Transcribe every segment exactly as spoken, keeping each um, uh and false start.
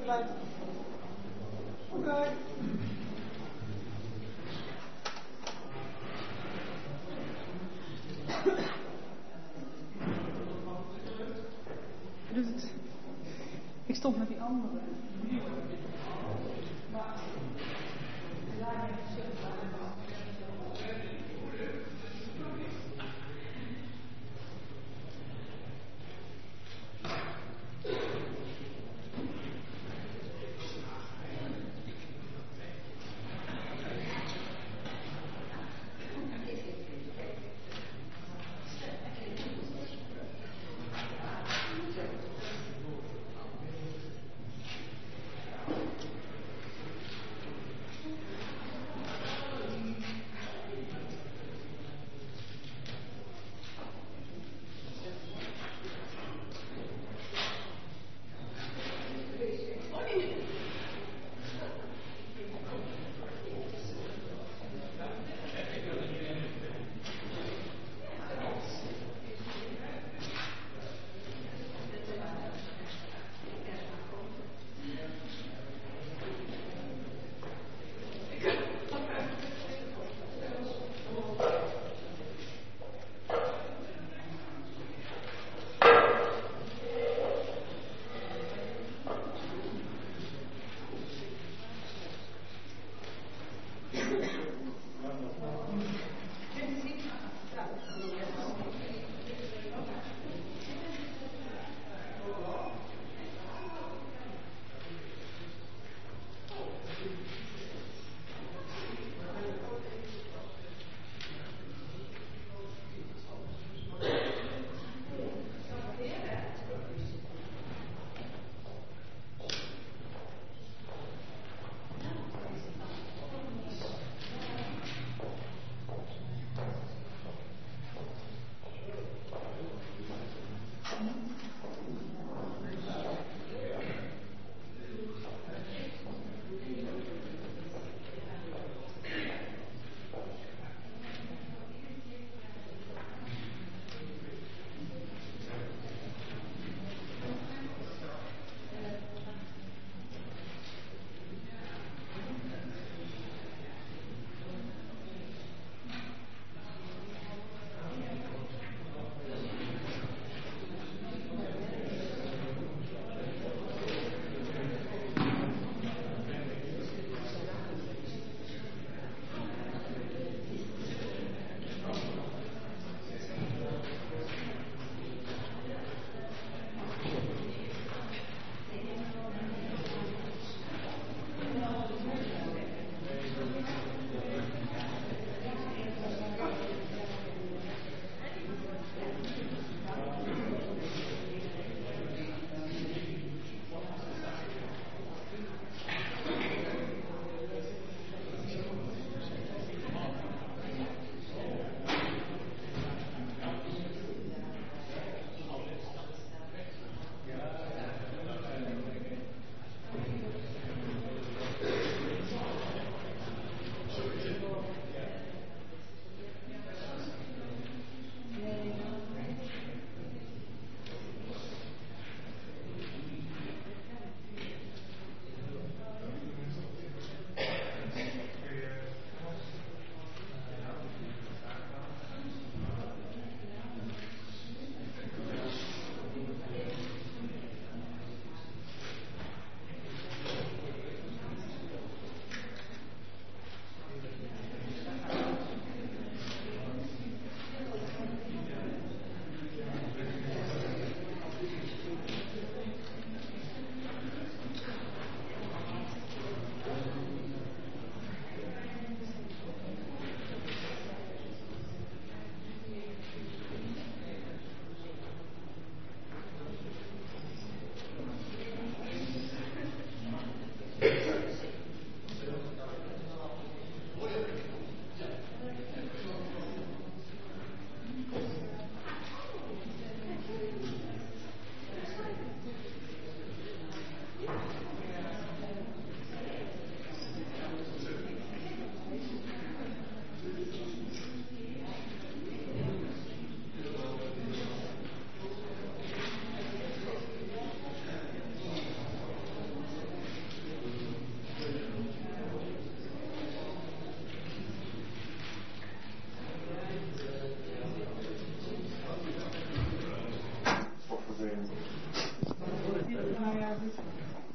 gelijk. Oké. Okay. Dus het, ik stond met die andere. Maar daar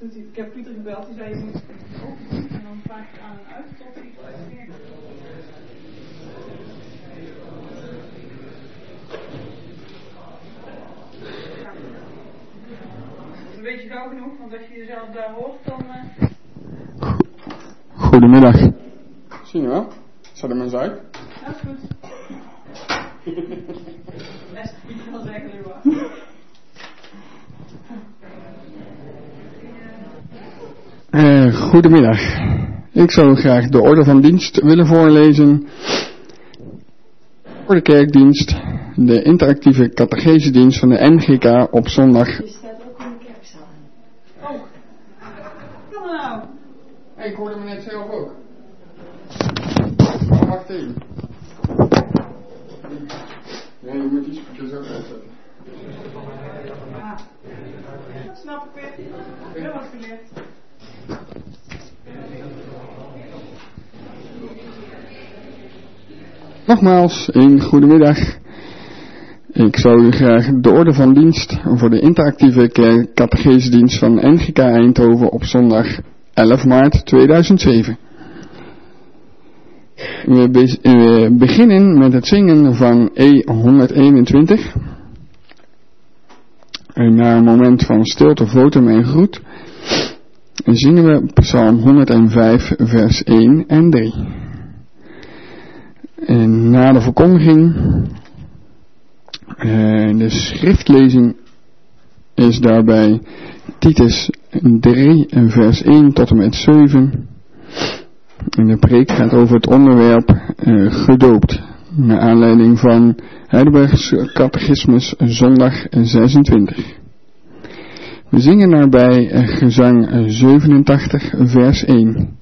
Dus ik heb Pieter gebeld, die zei je moet open doen en dan vaak aan en uit tot hij iets uitwerkt. Een beetje gauw genoeg, want als je jezelf daar hoort, dan... Uh... Goedemiddag. Zie je wel? Zet hem eens uit. Dat is goed. Best niet wel zeggen nu waar. Uh, goedemiddag. Ik zou graag de orde van dienst willen voorlezen voor de kerkdienst, de interactieve catechesedienst van de N G K op zondag. Je staat ook in de kerkzaal. Oh, kom nou. Hey, ik hoorde me net zelf ook. Oh, wacht even. Nee, je moet die speakers ook uitzetten. Ah, dat snap ik weer. Ik heb wat geleerd. Nogmaals, een goedemiddag. Ik zou u graag de orde van dienst voor de interactieve catechesedienst van N G K Eindhoven op zondag elf maart tweeduizend zeven. We, be- we beginnen met het zingen van E honderdeenentwintig. En na een moment van stilte votum en groet zingen we Psalm honderdvijf vers één en drie. En na de verkondiging, uh, de schriftlezing is daarbij Titus drie vers één tot en met zeven. En de preek gaat over het onderwerp uh, gedoopt, naar aanleiding van Heidelbergs Catechismus zondag zesentwintig. We zingen daarbij uh, gezang zevenentachtig vers één.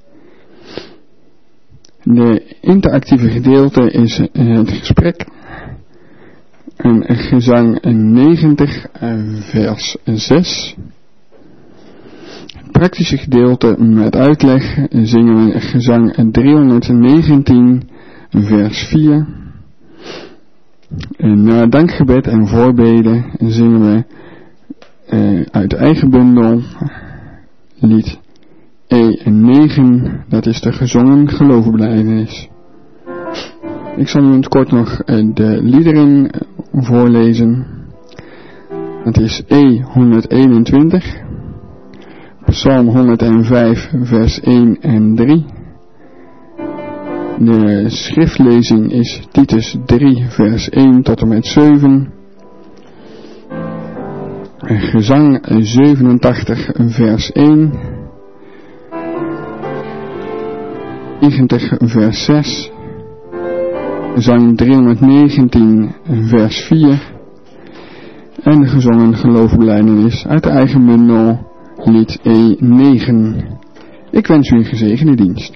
De interactieve gedeelte is uh, het gesprek. En gezang negentig uh, vers zes. Het praktische gedeelte met uitleg zingen we gezang driehonderdnegentien vers vier. En na dankgebed en voorbeden zingen we uh, uit de eigen bundel lied E negen, dat is de gezongen geloofbelijdenis. Ik zal u in het kort nog uh, de liederen voorlezen. Het is E honderdeenentwintig, Psalm honderdvijf vers één en drie. De schriftlezing is Titus drie vers één tot en met zeven. Gezang zevenentachtig vers één. negentig vers zes. Gezang driehonderdnegentien vers vier. En de gezongen geloofbelijdenis uit de eigen bundel lied E negen. Ik wens u een gezegende dienst.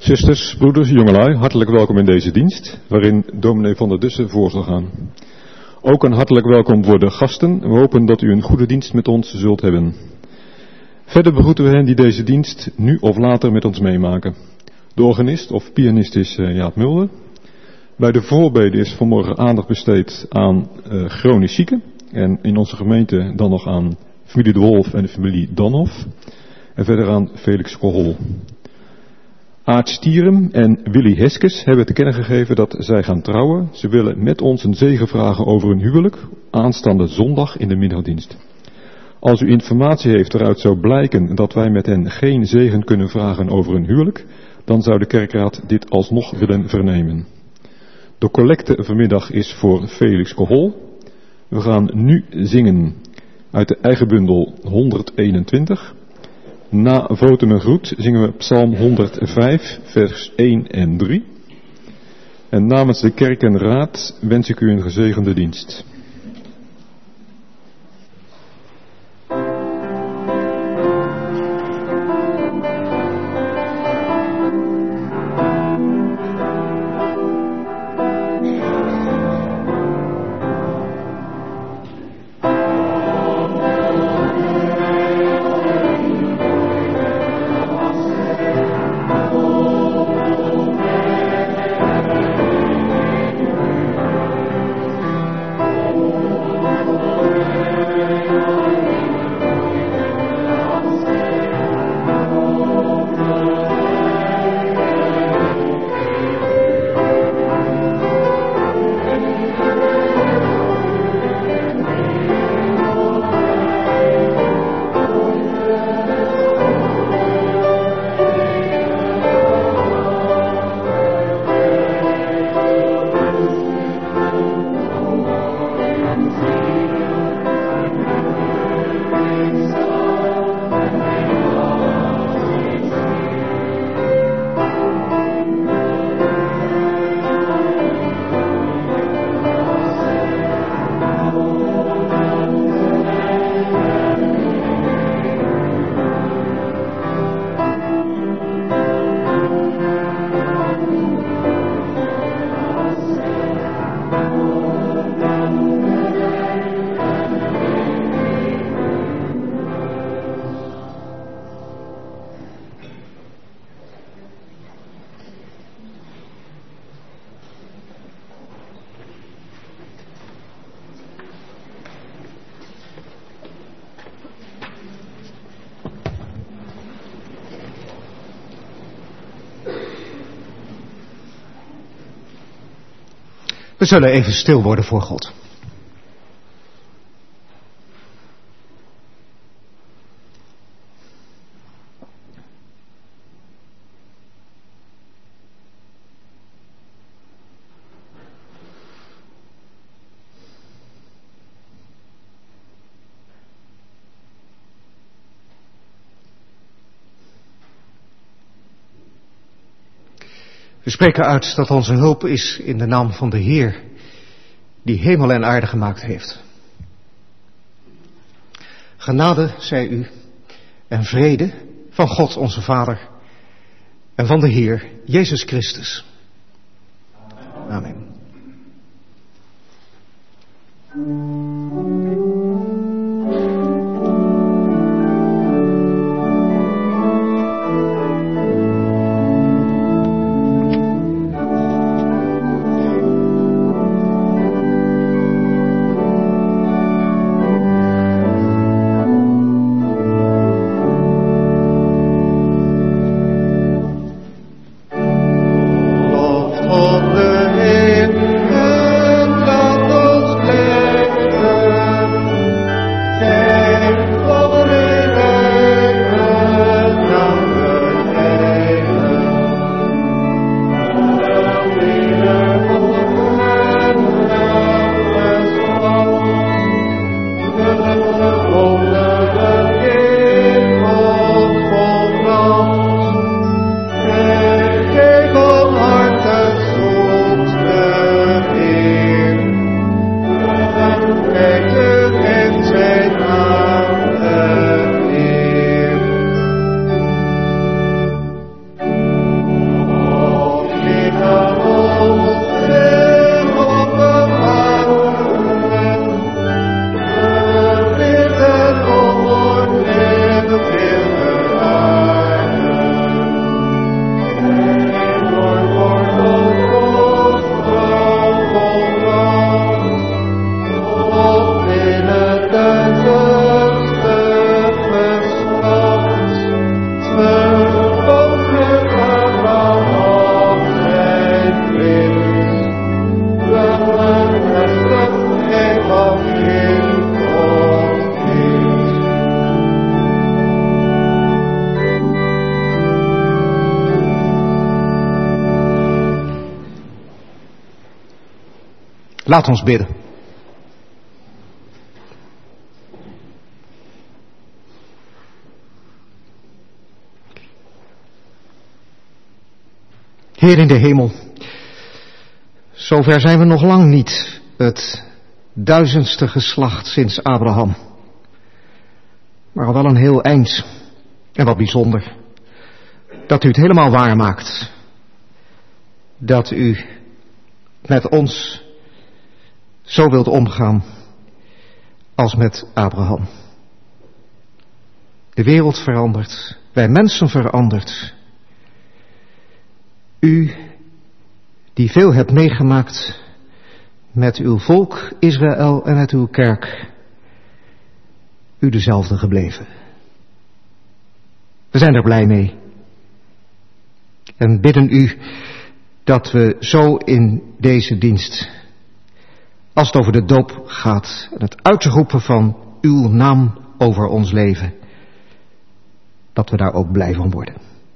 Zusters, broeders, jongelui, hartelijk welkom in deze dienst, waarin dominee Van der Dussen voor zal gaan. Ook een hartelijk welkom voor de gasten. We hopen dat u een goede dienst met ons zult hebben. Verder begroeten we hen die deze dienst nu of later met ons meemaken. De organist of pianist is uh, Jaap Mulder. Bij de voorbeden is vanmorgen aandacht besteed aan uh, chronisch zieken. En in onze gemeente dan nog aan familie De Wolf en de familie Danhoff. En verder aan Felix Kohol. Aart Stierum en Willy Heskes hebben te kennen gegeven dat zij gaan trouwen. Ze willen met ons een zegen vragen over hun huwelijk, aanstaande zondag in de middagdienst. Als u informatie heeft waaruit zou blijken dat wij met hen geen zegen kunnen vragen over hun huwelijk, dan zou de kerkraad dit alsnog willen vernemen. De collecte vanmiddag is voor Felix Kohol. We gaan nu zingen uit de eigen bundel honderdeenentwintig. Na Votum en Groet zingen we Psalm honderdvijf, vers één en drie. En namens de kerk en raad wens ik u een gezegende dienst. We zullen even stil worden voor God. We spreken uit dat onze hulp is in de naam van de Heer, die hemel en aarde gemaakt heeft. Genade zij u en vrede van God onze Vader en van de Heer Jezus Christus. Amen. Lof tot de Heer en laat ons Laat ons bidden. Heer in de hemel, zover zijn we nog lang niet, het duizendste geslacht sinds Abraham. Maar al wel een heel eind. En wat bijzonder, dat u het helemaal waar maakt. Dat u met ons zo wilt omgaan als met Abraham. De wereld verandert, wij mensen veranderd. U die veel hebt meegemaakt met uw volk Israël en met uw kerk, u dezelfde gebleven. We zijn er blij mee en bidden u dat we zo in deze dienst, als het over de doop gaat en het uitroepen van uw naam over ons leven, dat we daar ook blij van worden.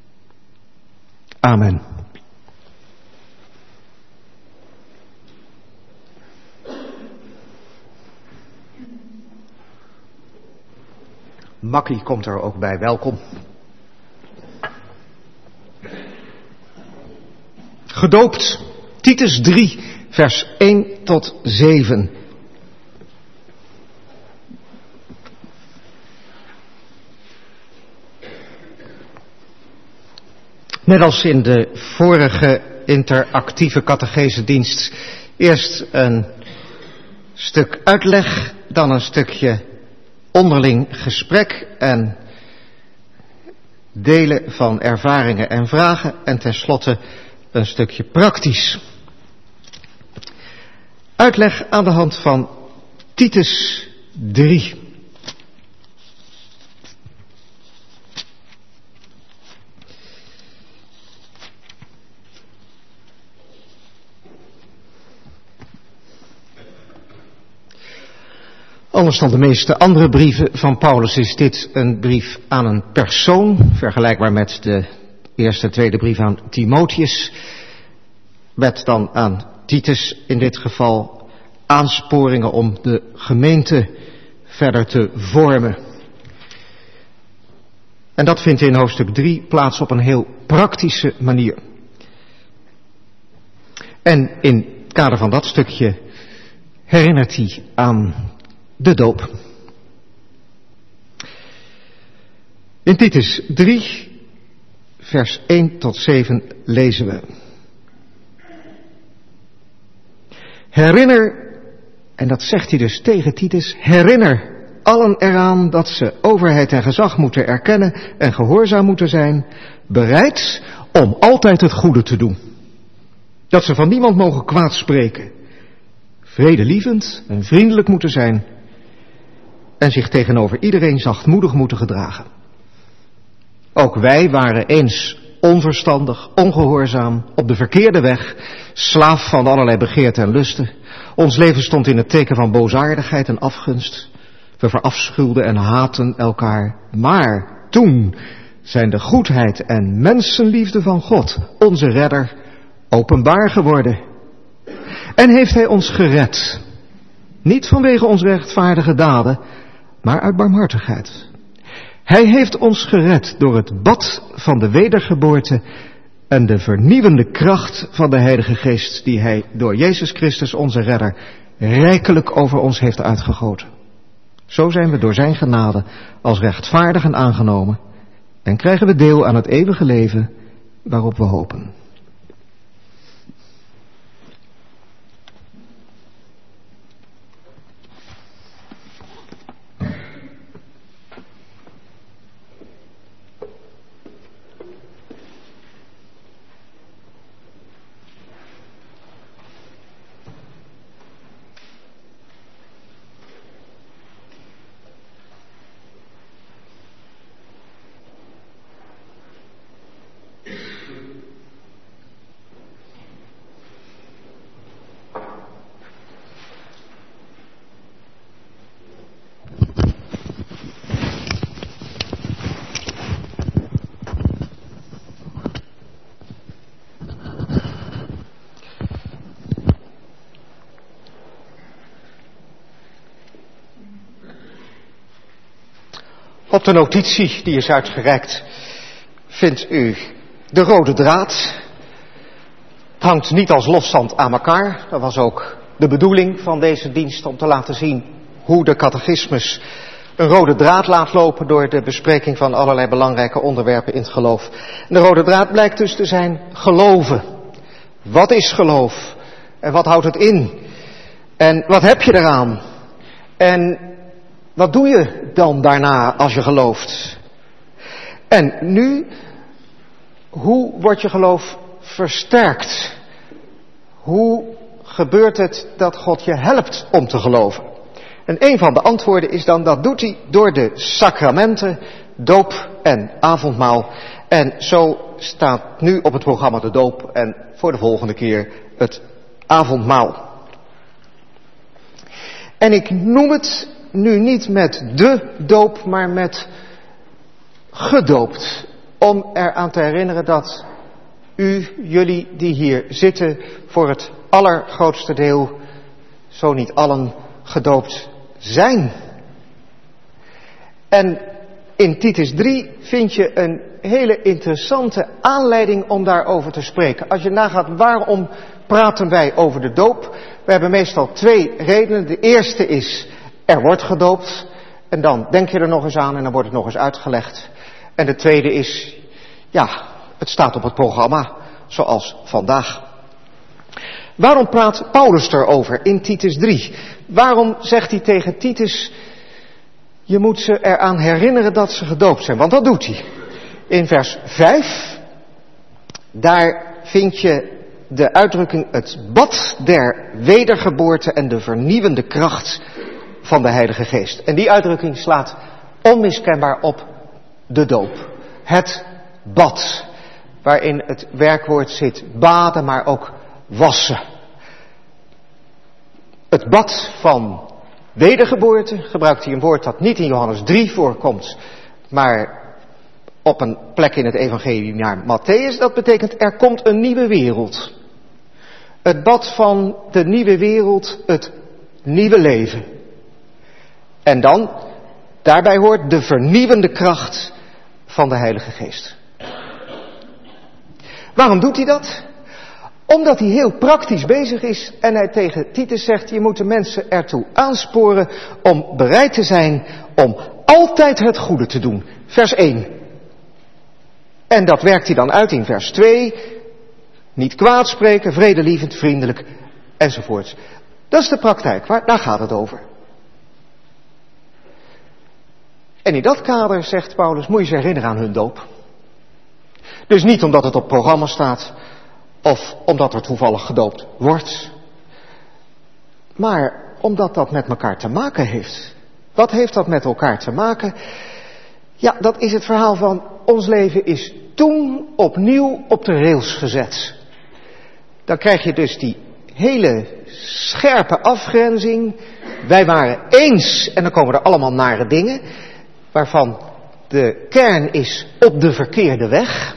Amen. Makkie komt er ook bij, welkom. Gedoopt, Titus drie, vers één tot zeven. Net als in de vorige interactieve catechesedienst, eerst een stuk uitleg, dan een stukje onderling gesprek en delen van ervaringen en vragen en tenslotte een stukje praktisch. Uitleg aan de hand van Titus drie. Anders dan de meeste andere brieven van Paulus is dit een brief aan een persoon, vergelijkbaar met de eerste en tweede brief aan Timotheus, met dan aan Titus in dit geval aansporingen om de gemeente verder te vormen. En dat vindt in hoofdstuk drie plaats op een heel praktische manier. En in het kader van dat stukje herinnert hij aan de doop. In Titus drie, vers één tot zeven lezen we: Herinner, en dat zegt hij dus tegen Titus, herinner allen eraan dat ze overheid en gezag moeten erkennen en gehoorzaam moeten zijn, bereid om altijd het goede te doen. Dat ze van niemand mogen kwaad spreken, vredelievend en vriendelijk moeten zijn en zich tegenover iedereen zachtmoedig moeten gedragen. Ook wij waren eens onverstandig, ongehoorzaam, op de verkeerde weg, slaaf van allerlei begeerten en lusten. Ons leven stond in het teken van boosaardigheid en afgunst. We verafschuwden en haatten elkaar. Maar toen zijn de goedheid en mensenliefde van God, onze redder, openbaar geworden. En heeft hij ons gered. Niet vanwege onze rechtvaardige daden, maar uit barmhartigheid. Hij heeft ons gered door het bad van de wedergeboorte en de vernieuwende kracht van de Heilige Geest die hij door Jezus Christus onze redder rijkelijk over ons heeft uitgegoten. Zo zijn we door zijn genade als rechtvaardigen aangenomen en krijgen we deel aan het eeuwige leven waarop we hopen. Op de notitie die is uitgereikt vindt u de rode draad. Het hangt niet als losstand aan elkaar. Dat was ook de bedoeling van deze dienst, om te laten zien hoe de catechismus een rode draad laat lopen door de bespreking van allerlei belangrijke onderwerpen in het geloof. En de rode draad blijkt dus te zijn geloven. Wat is geloof? En wat houdt het in? En wat heb je eraan? En wat doe je dan daarna als je gelooft? En nu, hoe wordt je geloof versterkt? Hoe gebeurt het dat God je helpt om te geloven? En een van de antwoorden is dan, dat doet hij door de sacramenten, doop en avondmaal. En zo staat nu op het programma de doop en voor de volgende keer het avondmaal. En ik noem het nu niet met de doop, maar met gedoopt. Om eraan te herinneren dat u, jullie die hier zitten, voor het allergrootste deel, zo niet allen, gedoopt zijn. En in Titus drie vind je een hele interessante aanleiding om daarover te spreken. Als je nagaat, waarom praten wij over de doop? We hebben meestal twee redenen. De eerste is, er wordt gedoopt. En dan denk je er nog eens aan en dan wordt het nog eens uitgelegd. En de tweede is, ja, het staat op het programma, zoals vandaag. Waarom praat Paulus erover in Titus drie? Waarom zegt hij tegen Titus, je moet ze eraan herinneren dat ze gedoopt zijn? Want dat doet hij. In vers vijf, daar vind je de uitdrukking het bad der wedergeboorte en de vernieuwende kracht van de Heilige Geest. En die uitdrukking slaat onmiskenbaar op de doop. Het bad, waarin het werkwoord zit baden, maar ook wassen. Het bad van wedergeboorte, gebruikt hij een woord dat niet in Johannes drie voorkomt, maar op een plek in het evangelie naar Matthäus. Dat betekent, er komt een nieuwe wereld. Het bad van de nieuwe wereld, het nieuwe leven. En dan, daarbij hoort de vernieuwende kracht van de Heilige Geest. Waarom doet hij dat? Omdat hij heel praktisch bezig is en hij tegen Titus zegt, je moet de mensen ertoe aansporen om bereid te zijn om altijd het goede te doen. Vers één. En dat werkt hij dan uit in vers twee. Niet kwaad spreken, vredelievend, vriendelijk, enzovoorts. Dat is de praktijk, waar, daar gaat het over. En in dat kader, zegt Paulus, moet je ze herinneren aan hun doop. Dus niet omdat het op het programma staat, of omdat er toevallig gedoopt wordt. Maar omdat dat met elkaar te maken heeft. Wat heeft dat met elkaar te maken? Ja, dat is het verhaal van ons leven is toen opnieuw op de rails gezet. Dan krijg je dus die hele scherpe afgrenzing. Wij waren eens en dan komen er allemaal nare dingen, waarvan de kern is op de verkeerde weg.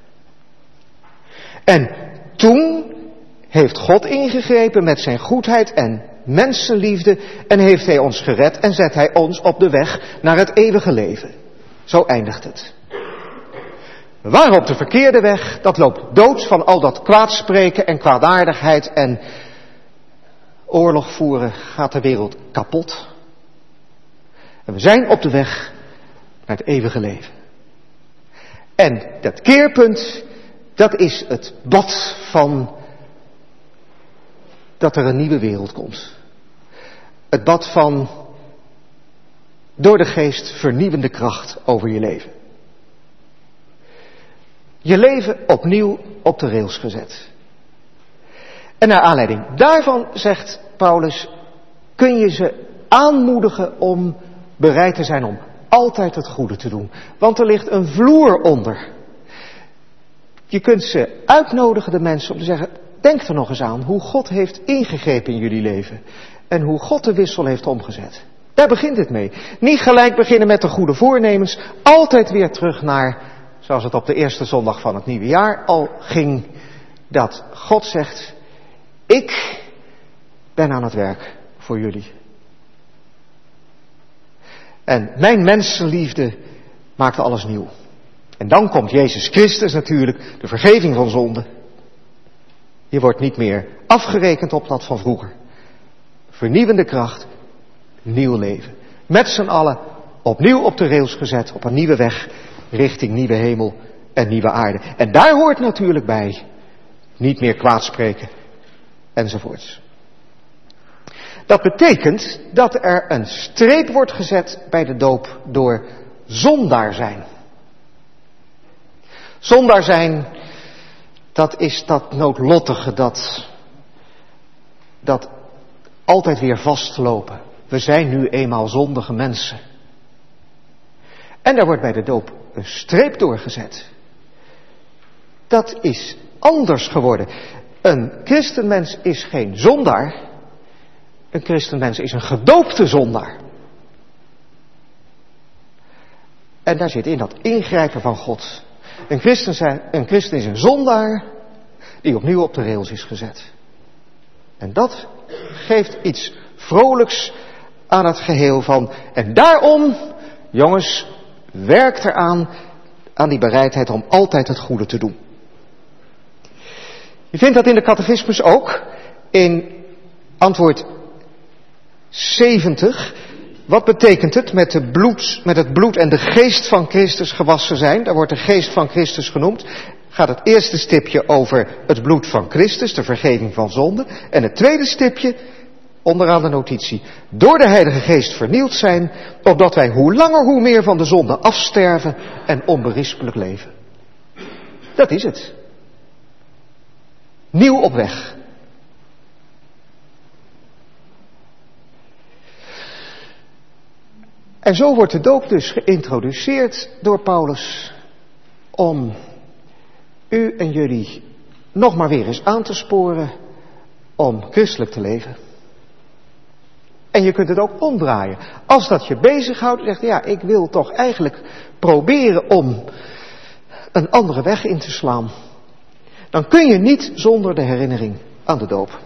En toen heeft God ingegrepen met zijn goedheid en mensenliefde en heeft hij ons gered en zet hij ons op de weg naar het eeuwige leven. Zo eindigt het. We waren op de verkeerde weg, dat loopt dood van al dat kwaadspreken en kwaadaardigheid en oorlog voeren, gaat de wereld kapot. En we zijn op de weg naar het eeuwige leven. En dat keerpunt, dat is het bad van dat er een nieuwe wereld komt. Het bad van door de geest vernieuwende kracht over je leven. Je leven opnieuw op de rails gezet. En naar aanleiding daarvan, zegt Paulus, kun je ze aanmoedigen om bereid te zijn om altijd het goede te doen. Want er ligt een vloer onder. Je kunt ze uitnodigen, de mensen, om te zeggen, denk er nog eens aan hoe God heeft ingegrepen in jullie leven. En hoe God de wissel heeft omgezet. Daar begint het mee. Niet gelijk beginnen met de goede voornemens. Altijd weer terug naar, zoals het op de eerste zondag van het nieuwe jaar al ging, dat God zegt, ik ben aan het werk voor jullie. En mijn mensenliefde maakt alles nieuw. En dan komt Jezus Christus natuurlijk, de vergeving van zonde. Je wordt niet meer afgerekend op dat van vroeger. Vernieuwende kracht, nieuw leven. Met z'n allen opnieuw op de rails gezet, op een nieuwe weg, richting nieuwe hemel en nieuwe aarde. En daar hoort natuurlijk bij, niet meer kwaadspreken, enzovoorts. Dat betekent dat er een streep wordt gezet bij de doop door zondaar zijn. Zondaar zijn, dat is dat noodlottige, dat, dat altijd weer vastlopen. We zijn nu eenmaal zondige mensen. En daar wordt bij de doop een streep doorgezet. Dat is anders geworden. Een christenmens is geen zondaar. Een christenmens is een gedoopte zondaar. En daar zit in dat ingrijpen van God. Een christen, zijn, een christen is een zondaar die opnieuw op de rails is gezet. En dat geeft iets vrolijks aan het geheel van. En daarom, jongens, werk eraan, aan die bereidheid om altijd het goede te doen. Je vindt dat in de catechismus ook, in antwoord zeventig. Wat betekent het met, de bloed, met het bloed en de geest van Christus gewassen zijn? Daar wordt de geest van Christus genoemd. Gaat het eerste stipje over het bloed van Christus, de vergeving van zonde. En het tweede stipje, onderaan de notitie, door de Heilige Geest vernieuwd zijn, opdat wij hoe langer hoe meer van de zonde afsterven en onberispelijk leven. Dat is het. Nieuw op weg. En zo wordt de doop dus geïntroduceerd door Paulus om u en jullie nog maar weer eens aan te sporen om christelijk te leven. En je kunt het ook omdraaien. Als dat je bezighoudt, zegt ja, ik wil toch eigenlijk proberen om een andere weg in te slaan. Dan kun je niet zonder de herinnering aan de doop.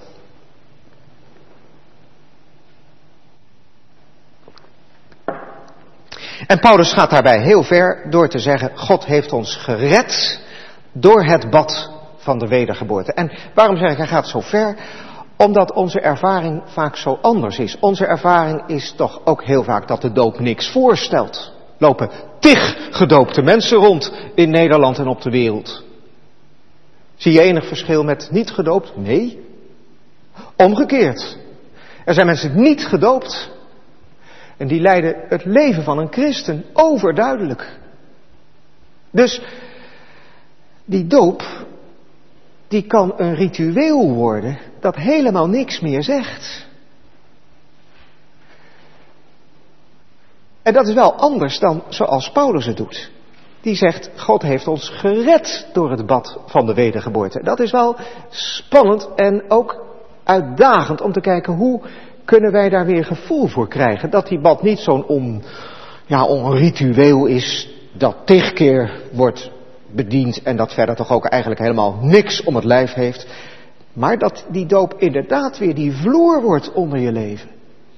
En Paulus gaat daarbij heel ver door te zeggen, God heeft ons gered door het bad van de wedergeboorte. En waarom zeg ik, hij gaat zo ver? Omdat onze ervaring vaak zo anders is. Onze ervaring is toch ook heel vaak dat de doop niks voorstelt. Lopen tig gedoopte mensen rond in Nederland en op de wereld. Zie je enig verschil met niet gedoopt? Nee. Omgekeerd. Er zijn mensen niet gedoopt. En die leiden het leven van een christen overduidelijk. Dus die doop, die kan een ritueel worden dat helemaal niks meer zegt. En dat is wel anders dan zoals Paulus het doet. Die zegt, God heeft ons gered door het bad van de wedergeboorte. Dat is wel spannend en ook uitdagend om te kijken hoe kunnen wij daar weer gevoel voor krijgen. Dat die bad niet zo'n on, ja, onritueel is dat tig keer wordt bediend en dat verder toch ook eigenlijk helemaal niks om het lijf heeft. Maar dat die doop inderdaad weer die vloer wordt onder je leven.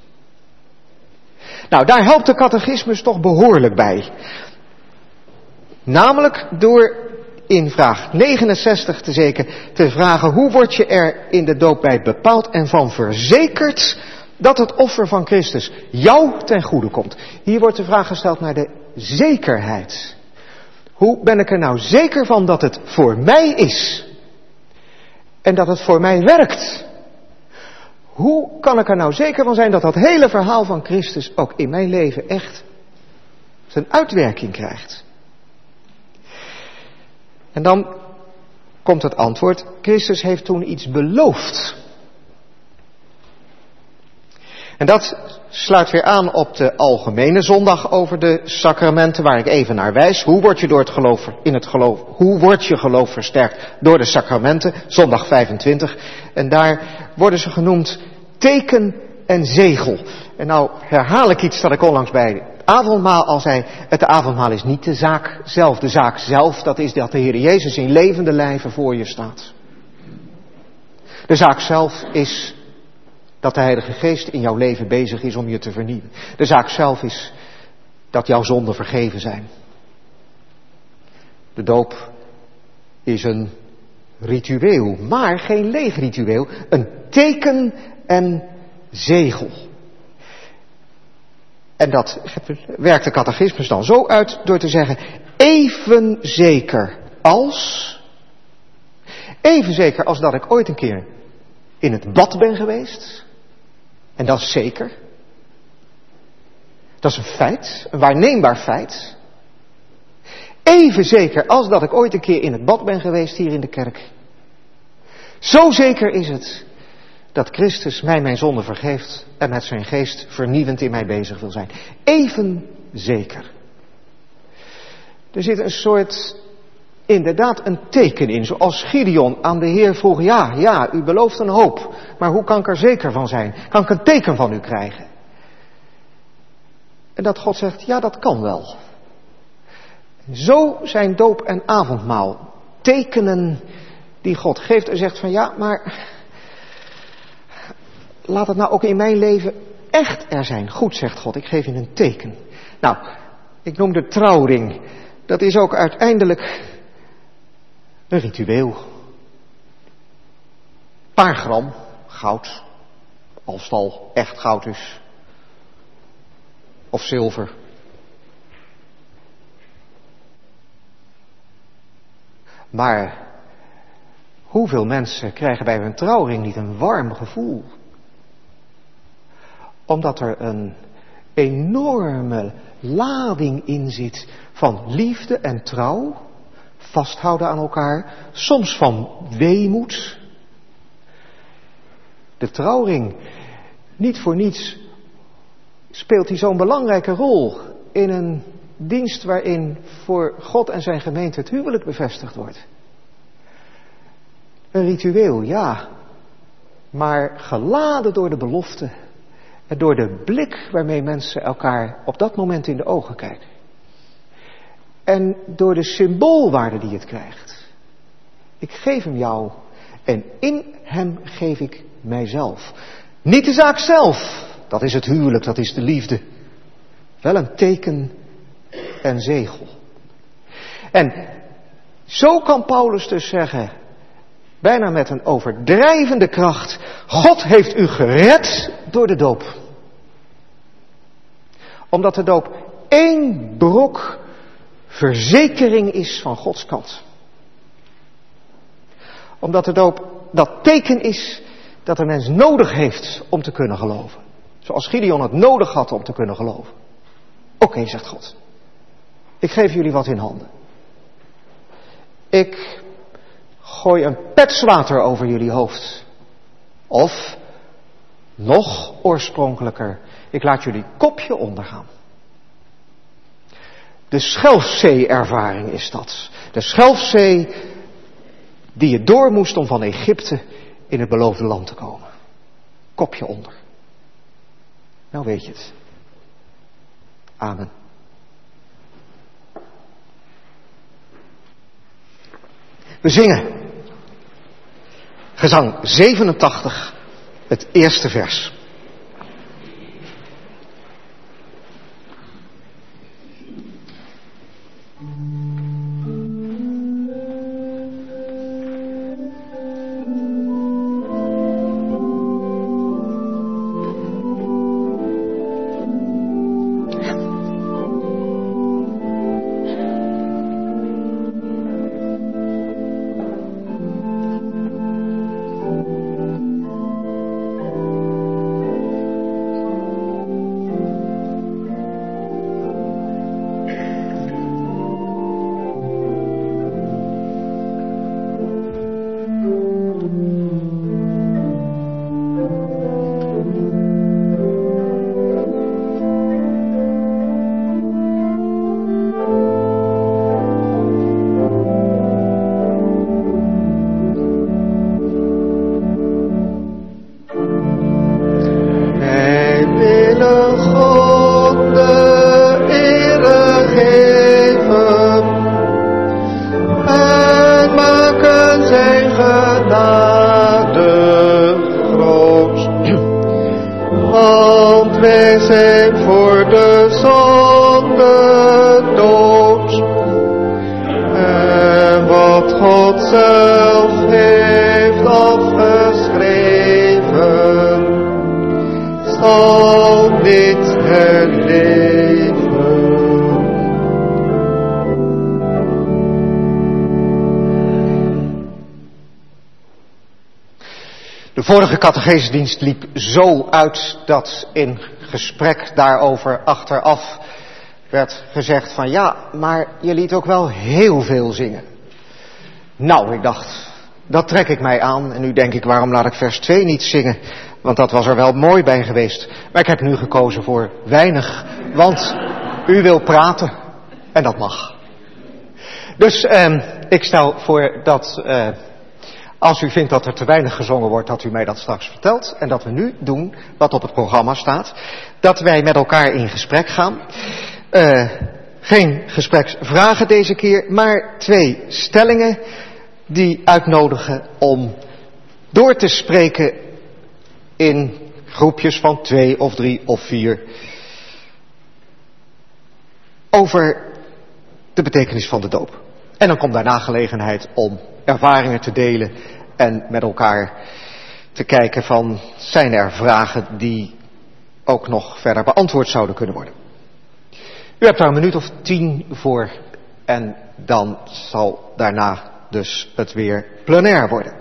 Nou, daar helpt de catechismus toch behoorlijk bij. Namelijk door in vraag negenenzestig te, zeker, te vragen hoe word je er in de doop bij bepaald en van verzekerd dat het offer van Christus jou ten goede komt. Hier wordt de vraag gesteld naar de zekerheid. Hoe ben ik er nou zeker van dat het voor mij is? En dat het voor mij werkt? Hoe kan ik er nou zeker van zijn dat dat hele verhaal van Christus ook in mijn leven echt zijn uitwerking krijgt? En dan komt het antwoord, Christus heeft toen iets beloofd. En dat sluit weer aan op de algemene zondag over de sacramenten, waar ik even naar wijs. Hoe word je door het geloof, in het geloof, hoe wordt je geloof versterkt door de sacramenten? Zondag vijfentwintig. En daar worden ze genoemd teken en zegel. En nou herhaal ik iets dat ik onlangs bij het avondmaal al zei. Het avondmaal is niet de zaak zelf. De zaak zelf, dat is dat de Heer Jezus in levende lijven voor je staat. De zaak zelf is dat de Heilige Geest in jouw leven bezig is om je te vernieuwen. De zaak zelf is dat jouw zonden vergeven zijn. De doop is een ritueel, maar geen leeg ritueel, een teken en zegel. En dat werkt de catechismus dan zo uit door te zeggen, even zeker als, even zeker als dat ik ooit een keer in het bad ben geweest, en dat is zeker, dat is een feit, een waarneembaar feit. Even zeker als dat ik ooit een keer in het bad ben geweest hier in de kerk. Zo zeker is het dat Christus mij mijn zonde vergeeft en met zijn geest vernieuwend in mij bezig wil zijn. Even zeker. Er zit een soort, inderdaad een teken in, zoals Gideon aan de Heer vroeg, ja, ja, u belooft een hoop, maar hoe kan ik er zeker van zijn? Kan ik een teken van u krijgen? En dat God zegt, ja, dat kan wel. Zo zijn doop en avondmaal tekenen die God geeft en zegt van ja, maar laat het nou ook in mijn leven echt er zijn. Goed, zegt God, ik geef je een teken. Nou, ik noem de trouwring. Dat is ook uiteindelijk een ritueel. Een paar gram goud, als het al echt goud is. Of zilver. Maar hoeveel mensen krijgen bij hun trouwring niet een warm gevoel? Omdat er een enorme lading in zit van liefde en trouw, vasthouden aan elkaar, soms van weemoed. De trouwring, niet voor niets, speelt hij zo'n belangrijke rol in een dienst waarin voor God en zijn gemeente het huwelijk bevestigd wordt. Een ritueel, ja, maar geladen door de belofte en door de blik waarmee mensen elkaar op dat moment in de ogen kijken. En door de symboolwaarde die het krijgt. Ik geef hem jou en in hem geef ik mijzelf. Niet de zaak zelf, dat is het huwelijk, dat is de liefde. Wel een teken en zegel. En zo kan Paulus dus zeggen, bijna met een overdrijvende kracht, God heeft u gered door de doop. Omdat de doop één brok verzekering is van Gods kant. Omdat de doop dat teken is dat een mens nodig heeft om te kunnen geloven. Zoals Gideon het nodig had om te kunnen geloven. Oké, okay, zegt God. Ik geef jullie wat in handen. Ik gooi een pets water over jullie hoofd. Of, nog oorspronkelijker, ik laat jullie kopje ondergaan. De Schelfzee-ervaring is dat. De Schelfzee die je door moest om van Egypte in het beloofde land te komen. Kopje onder. Nou weet je het. Amen. We zingen gezang zevenentachtig, het eerste vers. De vorige catechesedienst liep zo uit dat in gesprek daarover achteraf werd gezegd van ja, maar je liet ook wel heel veel zingen. Nou, ik dacht, dat trek ik mij aan en nu denk ik, waarom laat ik vers twee niet zingen? Want dat was er wel mooi bij geweest. Maar ik heb nu gekozen voor weinig, want u wil praten en dat mag. Dus eh, ik stel voor dat eh, als u vindt dat er te weinig gezongen wordt, dat u mij dat straks vertelt. En dat we nu doen wat op het programma staat. Dat wij met elkaar in gesprek gaan. Uh, geen gespreksvragen deze keer, maar twee stellingen die uitnodigen om door te spreken in groepjes van twee of drie of vier over de betekenis van de doop. En dan komt daarna gelegenheid om ervaringen te delen en met elkaar te kijken van, zijn er vragen die ook nog verder beantwoord zouden kunnen worden. U hebt daar een minuut of tien voor en dan zal daarna dus het weer plenair worden.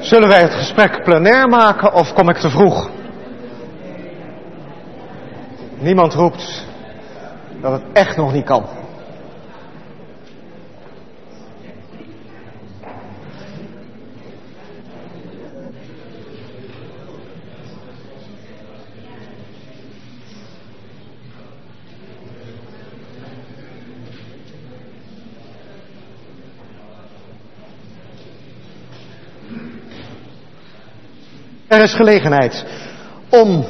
Zullen wij het gesprek plenair maken of kom ik te vroeg? Niemand roept dat het echt nog niet kan. Er is gelegenheid om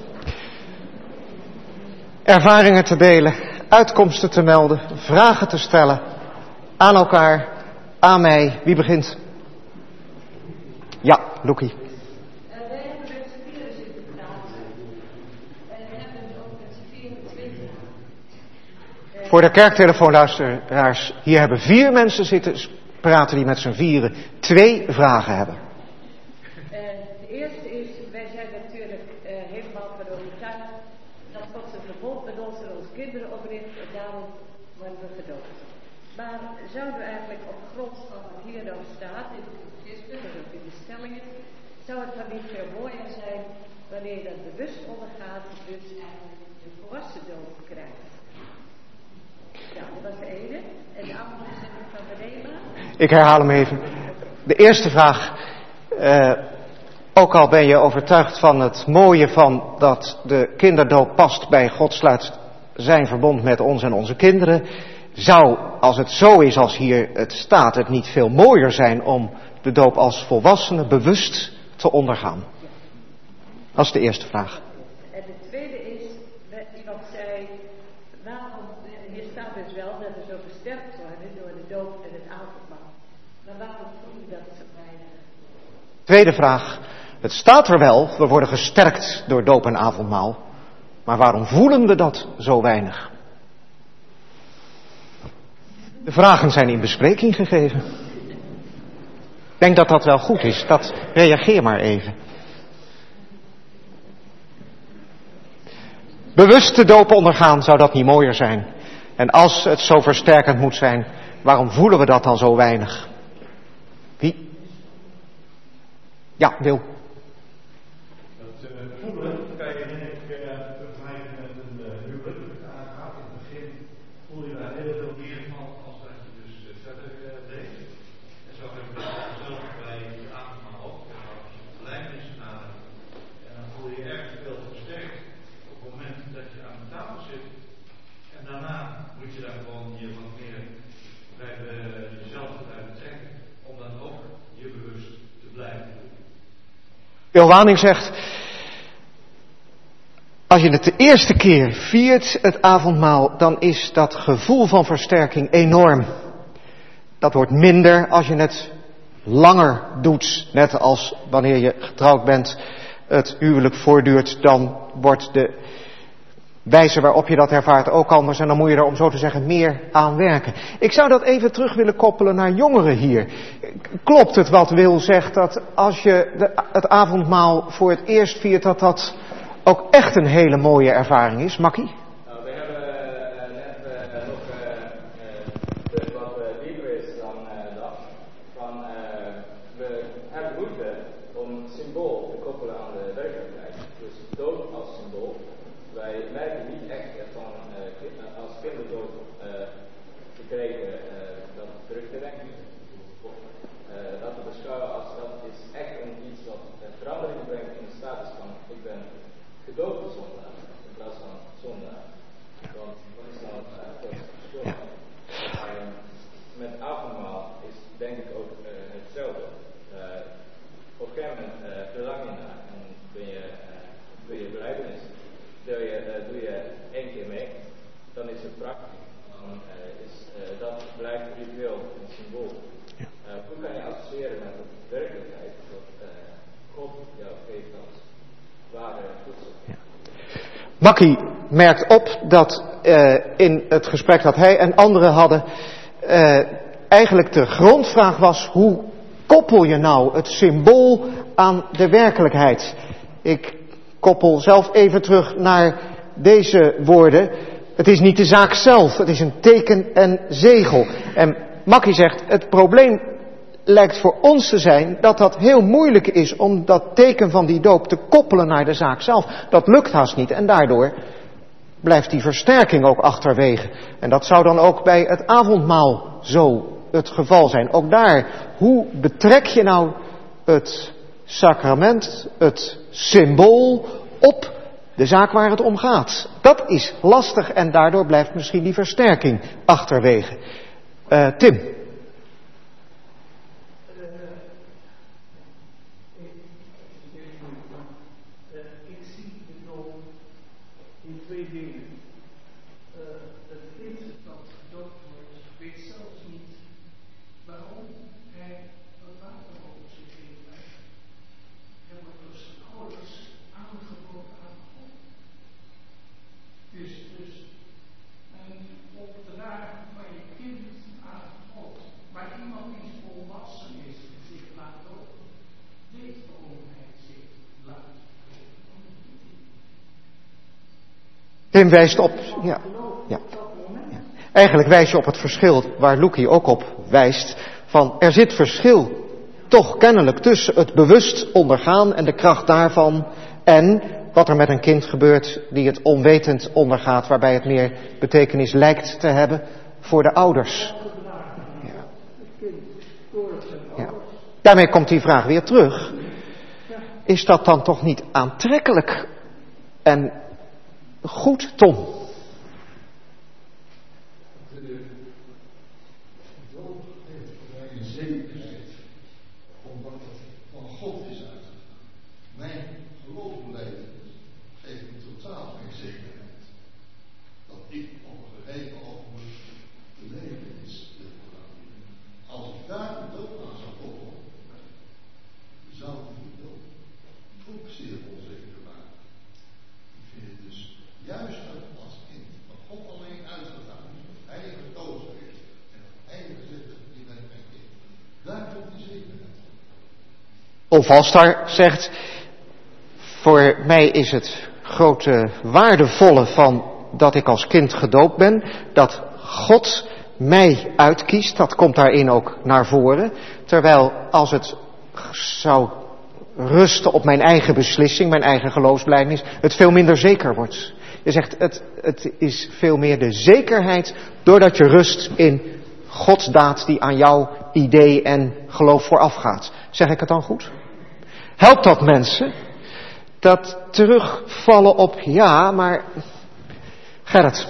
ervaringen te delen, uitkomsten te melden, vragen te stellen aan elkaar, aan mij. Wie begint? Ja, Loekie. Wij hebben met z'n vieren zitten praten. En we hebben ook met z'n vieren twee vragen. Voor de kerktelefoonluisteraars, hier hebben vier mensen zitten praten die met z'n vieren twee vragen hebben. De eerste is, wij zijn natuurlijk uh, helemaal van overtuigd dat God zijn verbond met ons en onze kinderen opricht en daarom worden we gedoopt. Maar zouden we eigenlijk op grond van wat hier dan staat, in het catechisme en ook in de stellingen, zou het dan niet veel mooier zijn wanneer je dat bewust ondergaat, dus eigenlijk de volwassen doop krijgt? Ja, dat was de ene. En de andere is van Verema. Ik herhaal hem even. De eerste vraag. Uh, ook al ben je overtuigd van het mooie van dat de kinderdoop past bij God sluit zijn verbond met ons en onze kinderen, zou, als het zo is als hier het staat, het niet veel mooier zijn om de doop als volwassene bewust te ondergaan? Dat is de eerste vraag. En de tweede is, iemand zei, waarom, hier staat dus wel dat we zo versterkt worden door de doop en het avondmaal. Maar waarom voel je dat zo weinig? Tweede vraag. Het staat er wel, we worden gesterkt door doop en avondmaal. Maar waarom voelen we dat zo weinig? De vragen zijn in bespreking gegeven. Ik denk dat dat wel goed is. Dat, reageer maar even. Bewust de doop ondergaan, zou dat niet mooier zijn? En als het zo versterkend moet zijn, waarom voelen we dat dan zo weinig? Wie? Ja, Wil. Dat uh, voelen, kijk, ik uh, vergelijken met een uh, huwelijk. Uh, gaat in het begin voel je daar heel veel meer van als dat je dus uh, verder uh, deed. En zo heb je zelf bij je avondmaal ook. En als je gelijkenis nadert, en dan voel je je erg veel versterkt op het moment dat je aan de tafel zit. En daarna moet je daar gewoon je wat meer bij de, jezelf uit trekken, om dan ook je bewust te blijven doen. Wil Waning zegt, als je het de eerste keer viert, het avondmaal, dan is dat gevoel van versterking enorm. Dat wordt minder als je het langer doet, net als wanneer je getrouwd bent, het huwelijk voortduurt, dan wordt de wijze waarop je dat ervaart ook anders en dan moet je er, om zo te zeggen, meer aan werken. Ik zou dat even terug willen koppelen naar jongeren hier. Klopt het wat Wil zegt, dat als je de, het avondmaal voor het eerst viert, dat dat ook echt een hele mooie ervaring is? Makkie? Nou, we hebben uh, net uh, nog uh, uh, wat uh, dieper is dan uh, dat. Van, uh, we hebben moeite om symbool te koppelen aan de werkelijkheid. Dus dood als symbool. Wij merken niet echt van uh, als kinderdood uh, gekregen uh, dat terug te denken. Uh, dat te beschouwen als dat is echt een iets wat een verandering brengt in de status van ik ben gedoopte zondaar in plaats van zondaar. Want wat is nou het verschil? Ja. Uh, met avondmaal is denk ik ook uh, hetzelfde. Uh, op een gegeven moment uh, verlang je naar en ben je, uh, doe je belijdenis. Doe je, uh, doe je één keer mee, dan is het praktisch. Dan uh, is, uh, dat blijft ritueel een symbool. Uh, hoe kan je associëren met de werkelijkheid dat uh, God jou geeft als ware voedsel? Ja. Makkie merkt op dat uh, in het gesprek dat hij en anderen hadden, uh, eigenlijk de grondvraag was, hoe koppel je nou het symbool aan de werkelijkheid? Ik koppel zelf even terug naar deze woorden. Het is niet de zaak zelf, het is een teken en zegel. En Makkie zegt, het probleem lijkt voor ons te zijn dat dat heel moeilijk is om dat teken van die doop te koppelen naar de zaak zelf. Dat lukt haast niet en daardoor blijft die versterking ook achterwege. En dat zou dan ook bij het avondmaal zo het geval zijn. Ook daar, hoe betrek je nou het sacrament, het symbool op de zaak waar het om gaat? Dat is lastig en daardoor blijft misschien die versterking achterwege. Uh, Tim. Tim wijst op, ja, ja, ja. Eigenlijk wijs je op het verschil waar Loekie ook op wijst, van er zit verschil toch kennelijk tussen het bewust ondergaan en de kracht daarvan en wat er met een kind gebeurt die het onwetend ondergaat, waarbij het meer betekenis lijkt te hebben voor de ouders. Ja. Ja. Daarmee komt die vraag weer terug. Is dat dan toch niet aantrekkelijk en goed, Tom? De doop heeft voor mij een zekerheid, omdat het van God is uitgegaan. Mijn geloofsbelijdenis geeft me totaal geen zekerheid dat ik op een gegeven ogenblik de levenis wil veranderen. Als ik daar de doop aan zou koppelen, zou ik die doop ook zeer onzeker maken. Ik vind het dus juist dat als kind van God alleen uitgegaan is, dat hij gekozen heeft en dat hij gezegd heeft, je bent mijn kind. Daar komt die zekerheid van. Of Valstar zegt, voor mij is het grote waardevolle van dat ik als kind gedoopt ben, dat God mij uitkiest, dat komt daarin ook naar voren. Terwijl als het zou rusten op mijn eigen beslissing, mijn eigen geloofsbelijdenis, het veel minder zeker wordt. Je zegt, het, het is veel meer de zekerheid doordat je rust in Gods daad die aan jouw idee en geloof voorafgaat. Zeg ik het dan goed? Helpt dat mensen? Dat terugvallen op ja, maar Gerrit.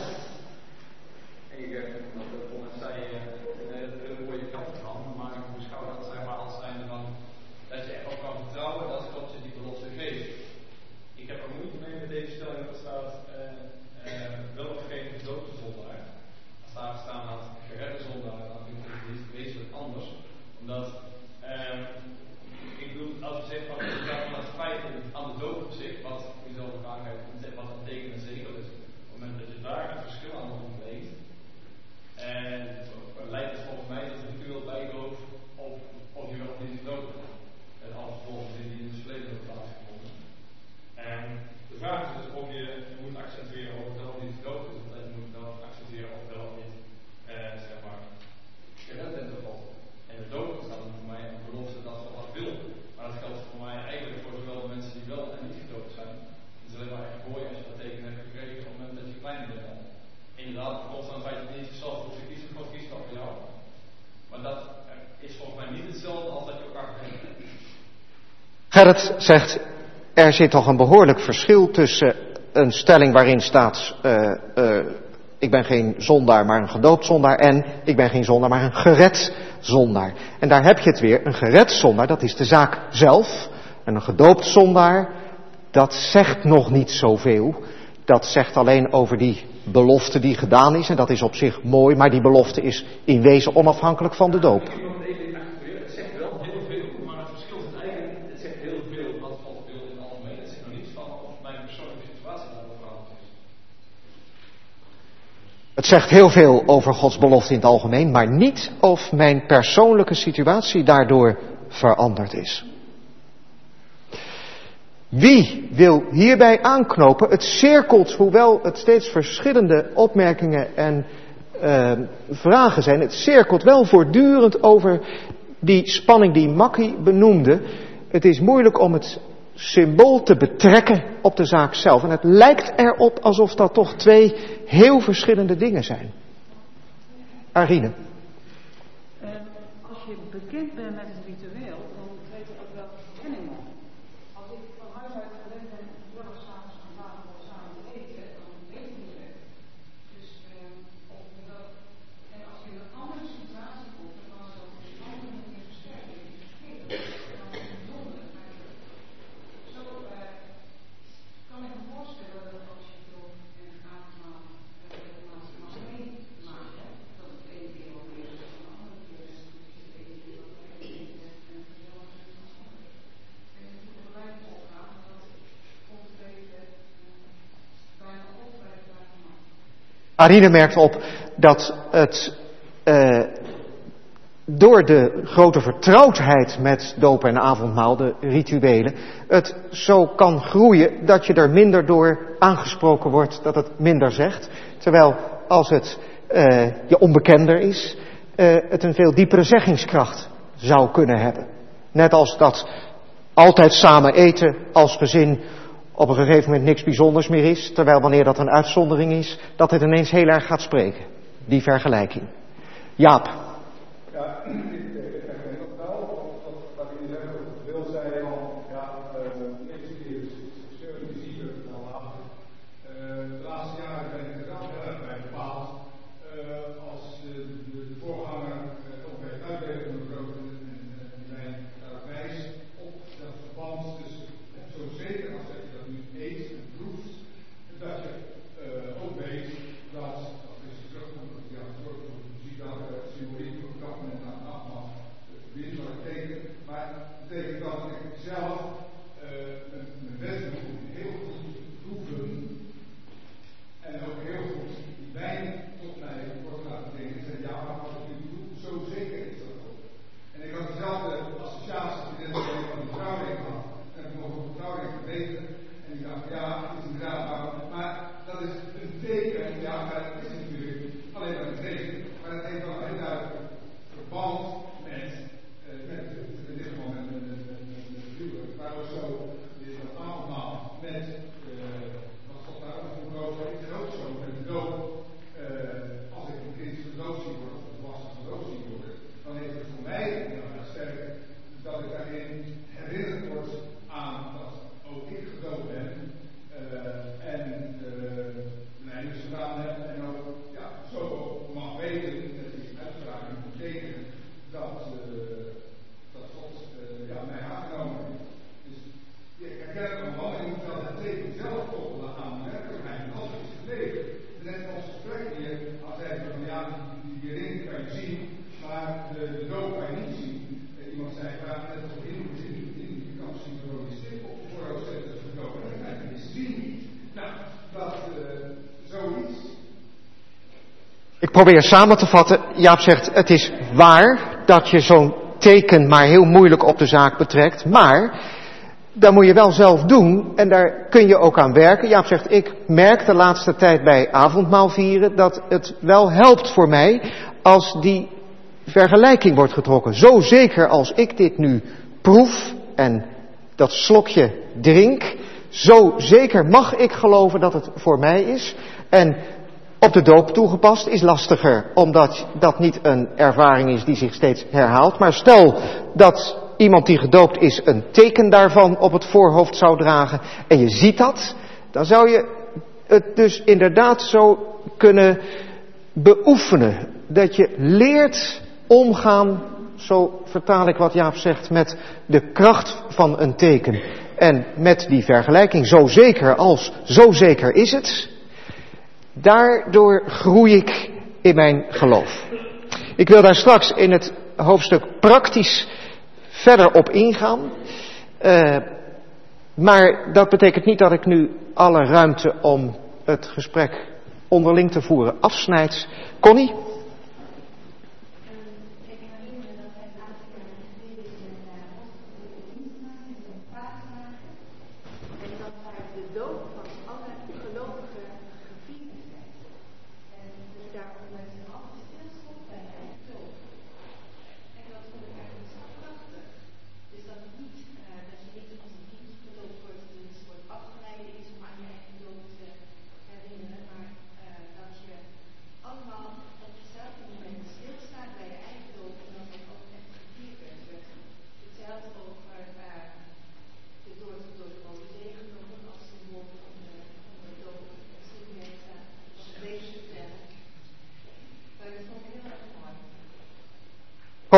Gerrit zegt, er zit toch een behoorlijk verschil tussen een stelling waarin staat, uh, uh, ik ben geen zondaar, maar een gedoopt zondaar, en ik ben geen zondaar, maar een gered zondaar. En daar heb je het weer, een gered zondaar, dat is de zaak zelf. En een gedoopt zondaar, dat zegt nog niet zoveel. Dat zegt alleen over die belofte die gedaan is, en dat is op zich mooi, maar die belofte is in wezen onafhankelijk van de doop. Het zegt heel veel over Gods belofte in het algemeen, maar niet of mijn persoonlijke situatie daardoor veranderd is. Wie wil hierbij aanknopen? Het cirkelt, hoewel het steeds verschillende opmerkingen en uh, vragen zijn, het cirkelt wel voortdurend over die spanning die Makkie benoemde. Het is moeilijk om het symbool te betrekken op de zaak zelf. En het lijkt erop alsof dat toch twee heel verschillende dingen zijn. Arine. Uh, als je bekend bent met het ritueel, dan weet je ook welke verkenning op. Als ik van huis uit gewend ben gezellig s'avonds aan tafel samen te eten, dan weet ik niet meer. Dus, uh, of dat, en als je in een andere situatie komt, dan kan dat op een andere manier versterken. Dat is bijzonder eigenlijk. Zo uh, kan ik me voorstellen dat als je door een avondmaal regelmatig mag meemaken, dat het de ene keer wel weer is, en de andere keer is het de ene keer wel weer is, en het gezellig is als ander. En het moet tegelijk opgaan, dat optreden bijna optreden daarvan maakt. Arine merkt op dat het uh, door de grote vertrouwdheid met doop en avondmaal, de rituelen, het zo kan groeien dat je er minder door aangesproken wordt, dat het minder zegt. Terwijl als het uh, je onbekender is, uh, het een veel diepere zeggingskracht zou kunnen hebben. Net als dat altijd samen eten als gezin op een gegeven moment niks bijzonders meer is, terwijl wanneer dat een uitzondering is, dat het ineens heel erg gaat spreken. Die vergelijking. Jaap. Ja, ik herken dat wel, wat ik nu zeggen, Wil zei al, ja, de eerste keer is het intensiever dan later. De laatste jaren ben ik er wel heel erg bij bepaald. Als de voorganger ook bij het uitwerken van de brood en wijn daarop wijst op dat verband tussen, zo zeker als dat je dat nu eet en proeft, dat je ook weet dat, als je terugkomt, dat je aan het woord ziet dat symboliek op dat moment aan het afval weer zal teken, maar dat betekent dat ik zelf mijn best doe, heel goed proeven en ook heel goed die wijn tot mij wordt laten denken en zeggen, ja, maar als ik nu doe, zo zeker is dat ook. En ik had dezelfde associatie die net van die vertrouwing had. En ik mocht op vertrouwing verbeteren. En ik dacht, ja, het is inderdaad waar. Maar dat is een teken. Ja, maar het is natuurlijk alleen maar een teken. Maar het heeft wel een heel duidelijk verband met, uh, met in dit geval met het huwelijk. Maar ook zo is dat avondmaal met uh, wat God daar ook moet over. Het is ook zo met de doop. Uh, als ik een kind gedood zie worden, of een volwassen gedood zie worden, dan heeft het voor mij heel erg sterk dat ik daarin herinnerd word aan dat ook ik gedoopt ben uh, en uh, mijn dus gedaan heb en ook ja, zo mag weten dat die uitspraak moet betekenen dat, uh, dat God uh, ja, mij aangenomen heeft. Dus ik herken het allemaal en ik moet wel het teken zelf koppelen aan de werkelijkheid en alles is gebleven. Net in ons gesprek hier, als hij van ja, die, die ring kan je zien, maar de, de doop kan je niet zien. Iemand zei, ja, net als in je kan zien door die stip op je voorhoofd zetten, dat is de doop. En dan krijg je die zien niet. Nou, dat uh, zoiets. Ik probeer samen te vatten. Jaap zegt, het is waar dat je zo'n teken maar heel moeilijk op de zaak betrekt. Maar, dat moet je wel zelf doen en daar kun je ook aan werken. Jaap zegt, ik merk de laatste tijd bij avondmaal vieren dat het wel helpt voor mij als die vergelijking wordt getrokken. Zo zeker als ik dit nu proef en dat slokje drink, zo zeker mag ik geloven dat het voor mij is. En op de doop toegepast is lastiger, omdat dat niet een ervaring is die zich steeds herhaalt. Maar stel dat iemand die gedoopt is een teken daarvan op het voorhoofd zou dragen en je ziet dat, dan zou je het dus inderdaad zo kunnen beoefenen. Dat je leert omgaan, zo vertaal ik wat Jaap zegt, met de kracht van een teken. En met die vergelijking, zo zeker als, zo zeker is het. Daardoor groei ik in mijn geloof. Ik wil daar straks in het hoofdstuk praktisch verder op ingaan. Uh, maar dat betekent niet dat ik nu alle ruimte om het gesprek onderling te voeren afsnijd. Connie? En dat vond ik eigenlijk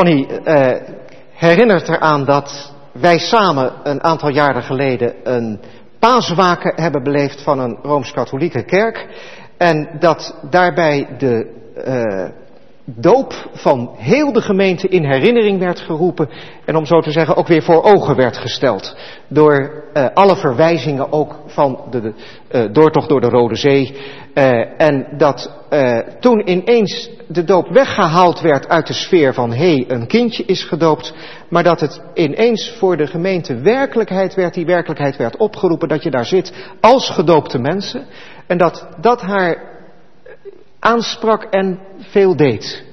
Connie uh, herinnert eraan dat wij samen een aantal jaren geleden een paaswaken hebben beleefd van een Rooms-Katholieke kerk. En dat daarbij de uh, doop van heel de gemeente in herinnering werd geroepen. En om zo te zeggen ook weer voor ogen werd gesteld. Door uh, alle verwijzingen ook van de, de uh, doortocht door de Rode Zee. Uh, en dat uh, toen ineens de doop weggehaald werd uit de sfeer van hé, hey, een kindje is gedoopt. Maar dat het ineens voor de gemeente werkelijkheid werd. Die werkelijkheid werd opgeroepen dat je daar zit als gedoopte mensen. En dat dat haar aansprak en veel deed.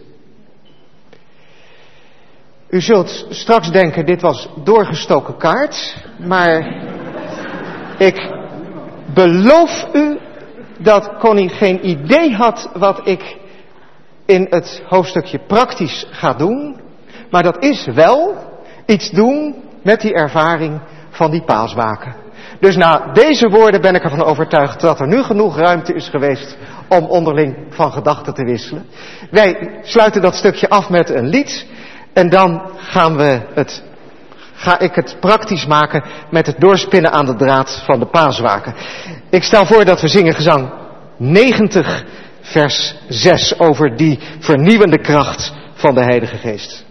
U zult straks denken, dit was doorgestoken kaart. Maar ik beloof u dat Connie geen idee had wat ik in het hoofdstukje praktisch ga doen. Maar dat is wel iets doen met die ervaring van die paaswaken. Dus na deze woorden ben ik ervan overtuigd dat er nu genoeg ruimte is geweest om onderling van gedachten te wisselen. Wij sluiten dat stukje af met een lied en dan gaan we het, ga ik het praktisch maken met het doorspinnen aan de draad van de paaswaken. Ik stel voor dat we zingen gezang negentig vers zes over die vernieuwende kracht van de Heilige Geest.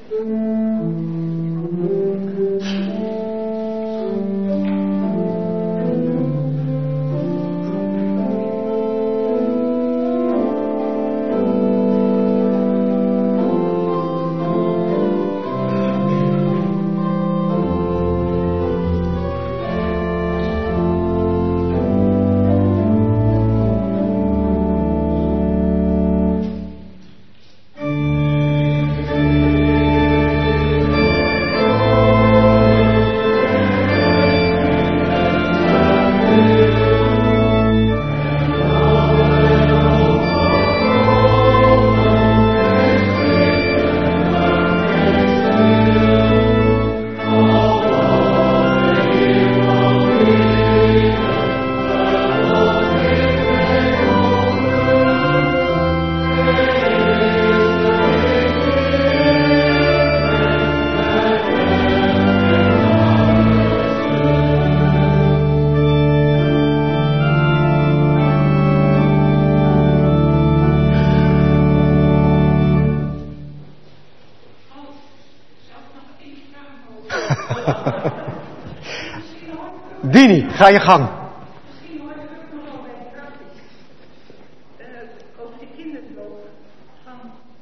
Dini, ga je gang. Misschien hoort het ook nog wel bij praktisch. Uh, over de kinderdoop. Van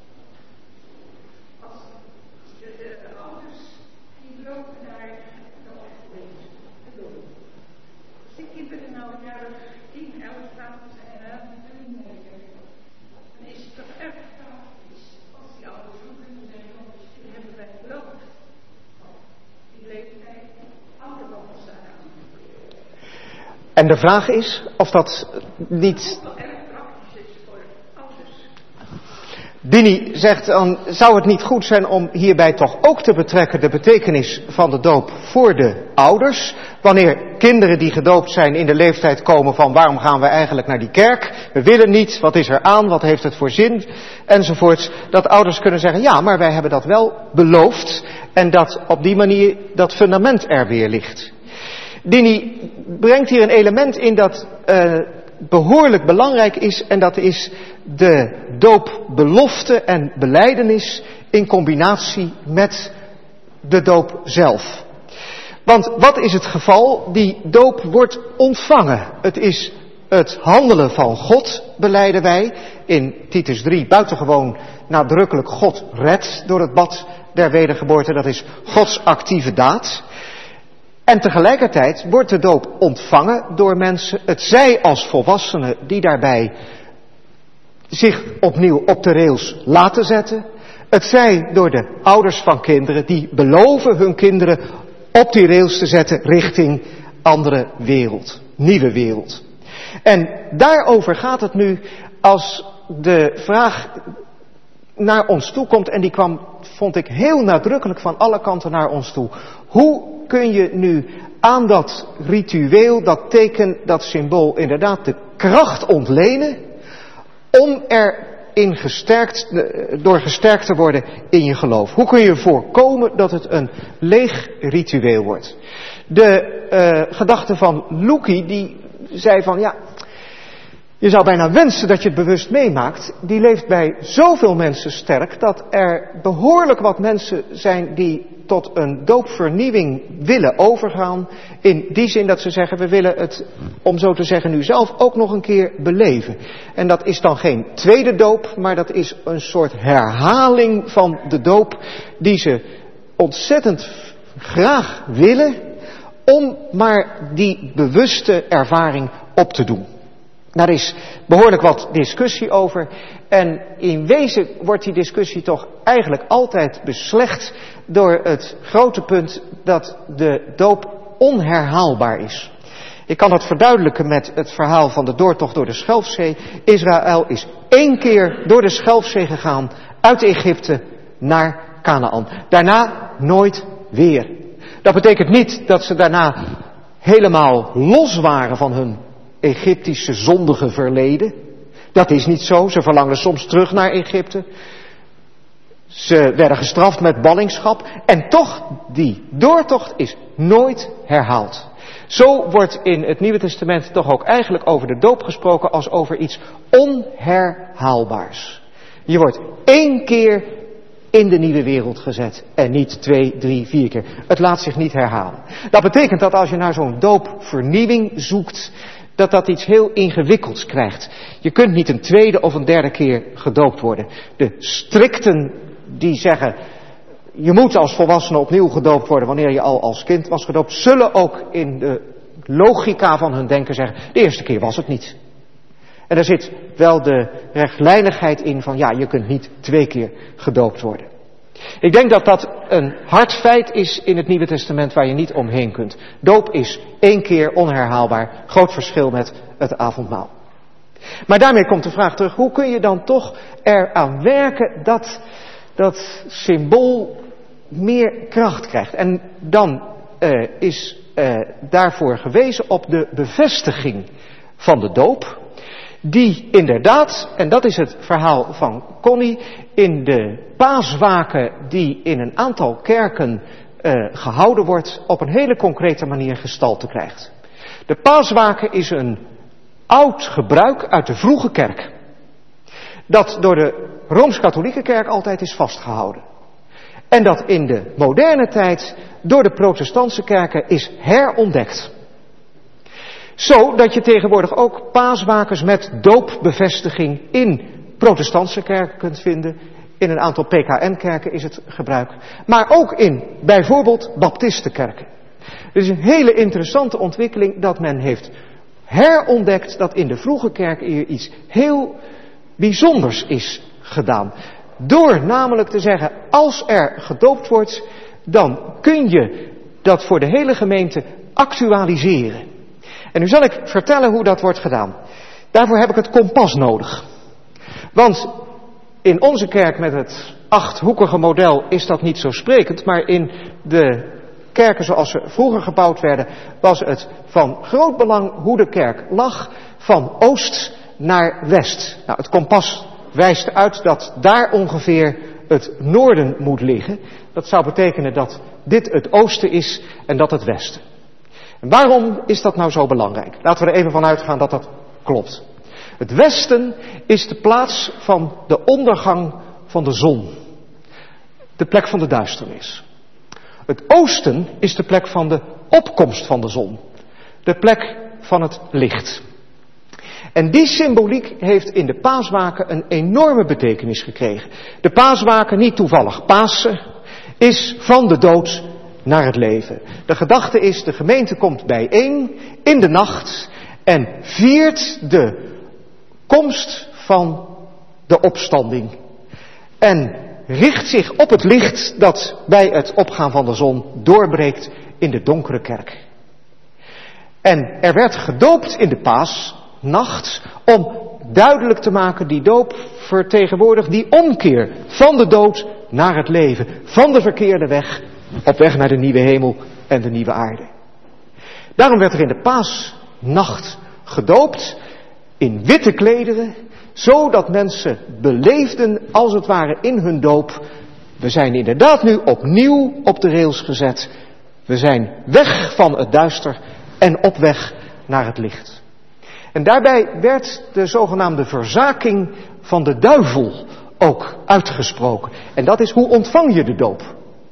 als de, de ouders die lopen naar de opvoeding. Als die kinderen nou een jaar of tien, elf, twaalf zijn en hebben een meter, dan is het toch erg praktisch als die ouders ook kunnen zeggen, want die hebben wij beloofd. Die leeftijd, ouder dan ons aan. En de vraag is of dat niet... Dini zegt dan, zou het niet goed zijn om hierbij toch ook te betrekken de betekenis van de doop voor de ouders? Wanneer kinderen die gedoopt zijn in de leeftijd komen van waarom gaan we eigenlijk naar die kerk? We willen niet, wat is er aan, wat heeft het voor zin? Enzovoorts. Dat ouders kunnen zeggen, ja, maar wij hebben dat wel beloofd. En dat op die manier dat fundament er weer ligt. Dini brengt hier een element in dat uh, behoorlijk belangrijk is. En dat is de doopbelofte en belijdenis in combinatie met de doop zelf. Want wat is het geval? Die doop wordt ontvangen. Het is het handelen van God, belijden wij. In Titus drie buitengewoon nadrukkelijk God redt door het bad der wedergeboorte. Dat is Gods actieve daad. En tegelijkertijd wordt de doop ontvangen door mensen, het zij als volwassenen die daarbij zich opnieuw op de rails laten zetten. Het zij door de ouders van kinderen die beloven hun kinderen op die rails te zetten richting andere wereld, nieuwe wereld. En daarover gaat het nu als de vraag naar ons toe komt, en die kwam, vond ik, heel nadrukkelijk van alle kanten naar ons toe. Hoe kun je nu aan dat ritueel, dat teken, dat symbool inderdaad de kracht ontlenen om er in gesterkt, door gesterkt te worden in je geloof? Hoe kun je voorkomen dat het een leeg ritueel wordt? De uh, gedachte van Loekie, die zei van ja, je zou bijna wensen dat je het bewust meemaakt. Die leeft bij zoveel mensen sterk dat er behoorlijk wat mensen zijn die tot een doopvernieuwing willen overgaan. In die zin dat ze zeggen, we willen het, om zo te zeggen, nu zelf ook nog een keer beleven. En dat is dan geen tweede doop, maar dat is een soort herhaling van de doop die ze ontzettend graag willen, om maar die bewuste ervaring op te doen. Daar is behoorlijk wat discussie over. En in wezen wordt die discussie toch eigenlijk altijd beslecht door het grote punt dat de doop onherhaalbaar is. Ik kan dat verduidelijken met het verhaal van de doortocht door de Schelfzee. Israël is één keer door de Schelfzee gegaan uit Egypte naar Kanaan. Daarna nooit weer. Dat betekent niet dat ze daarna helemaal los waren van hun Egyptische zondige verleden. Dat is niet zo. Ze verlangden soms terug naar Egypte. Ze werden gestraft met ballingschap. En toch, die doortocht is nooit herhaald. Zo wordt in het Nieuwe Testament toch ook eigenlijk over de doop gesproken als over iets onherhaalbaars. Je wordt één keer in de nieuwe wereld gezet en niet twee, drie, vier keer. Het laat zich niet herhalen. Dat betekent dat als je naar zo'n doopvernieuwing zoekt, dat dat iets heel ingewikkelds krijgt. Je kunt niet een tweede of een derde keer gedoopt worden. De strikten die zeggen, je moet als volwassene opnieuw gedoopt worden wanneer je al als kind was gedoopt, zullen ook in de logica van hun denken zeggen, de eerste keer was het niet. En er zit wel de rechtlijnigheid in van ja, je kunt niet twee keer gedoopt worden. Ik denk dat dat een hard feit is in het Nieuwe Testament waar je niet omheen kunt. Doop is één keer onherhaalbaar. Groot verschil met het avondmaal. Maar daarmee komt de vraag terug, hoe kun je dan toch eraan werken dat dat symbool meer kracht krijgt? En dan uh, is uh, daarvoor gewezen op de bevestiging van de doop. Die inderdaad, en dat is het verhaal van Connie, in de paaswaken die in een aantal kerken uh, gehouden wordt, op een hele concrete manier gestalte krijgt. De paaswaken is een oud gebruik uit de vroege kerk. Dat door de Rooms-Katholieke kerk altijd is vastgehouden. En dat in de moderne tijd door de protestantse kerken is herontdekt. Zo dat je tegenwoordig ook paaswakens met doopbevestiging in protestantse kerken kunt vinden. In een aantal P K N-kerken is het gebruik. Maar ook in bijvoorbeeld baptistenkerken. Het is een hele interessante ontwikkeling dat men heeft herontdekt dat in de vroege kerken hier iets heel bijzonders is gedaan. Door namelijk te zeggen, als er gedoopt wordt, dan kun je dat voor de hele gemeente actualiseren. En nu zal ik vertellen hoe dat wordt gedaan. Daarvoor heb ik het kompas nodig. Want in onze kerk met het achthoekige model is dat niet zo sprekend, maar in de kerken zoals ze vroeger gebouwd werden, was het van groot belang hoe de kerk lag, van oost naar west. Nou, het kompas wijst uit dat daar ongeveer het noorden moet liggen. Dat zou betekenen dat dit het oosten is en dat het westen. En waarom is dat nou zo belangrijk? Laten we er even van uitgaan dat dat klopt. Het westen is de plaats van de ondergang van de zon. De plek van de duisternis. Het oosten is de plek van de opkomst van de zon. De plek van het licht. En die symboliek heeft in de paaswaken een enorme betekenis gekregen. De paaswaken, niet toevallig Pasen, is van de dood naar het leven. De gedachte is, de gemeente komt bijeen in de nacht en viert de komst van de opstanding. En richt zich op het licht dat bij het opgaan van de zon doorbreekt in de donkere kerk. En er werd gedoopt in de paasnacht om duidelijk te maken, die doop vertegenwoordigt die omkeer van de dood naar het leven, van de verkeerde weg, op weg naar de nieuwe hemel en de nieuwe aarde. Daarom werd er in de paasnacht gedoopt, in witte klederen, Zodat mensen beleefden, als het ware in hun doop, we zijn inderdaad nu opnieuw op de rails gezet. We zijn weg van het duister en op weg naar het licht. En daarbij werd de zogenaamde verzaking van de duivel ook uitgesproken. En dat is, hoe ontvang je de doop?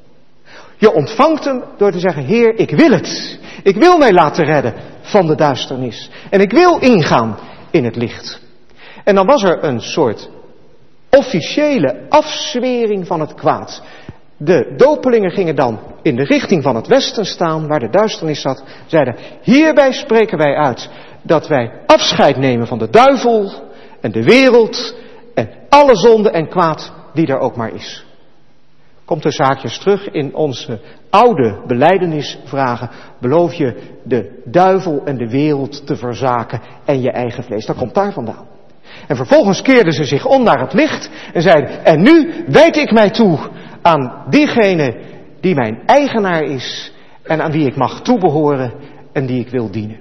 Je ontvangt hem door te zeggen, Heer, ik wil het. Ik wil mij laten redden van de duisternis. En ik wil ingaan in het licht. En dan was er een soort officiële afzwering van het kwaad. De dopelingen gingen dan in de richting van het westen staan, waar de duisternis zat. Zeiden, hierbij spreken wij uit dat wij afscheid nemen van de duivel en de wereld en alle zonde en kwaad die er ook maar is. Komt er zaakjes terug in onze oude belijdenisvragen. Beloof je de duivel en de wereld te verzaken en je eigen vlees. Dat komt daar vandaan. En vervolgens keerden ze zich om naar het licht en zeiden, en nu wijd ik mij toe aan diegene die mijn eigenaar is en aan wie ik mag toebehoren en die ik wil dienen.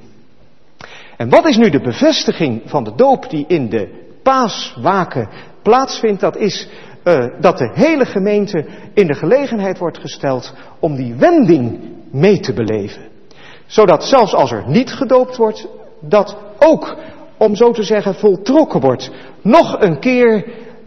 En wat is nu de bevestiging van de doop die in de paaswaken plaatsvindt? Dat is uh, dat de hele gemeente in de gelegenheid wordt gesteld om die wending mee te beleven. Zodat zelfs als er niet gedoopt wordt, dat ook, om zo te zeggen, voltrokken wordt. Nog een keer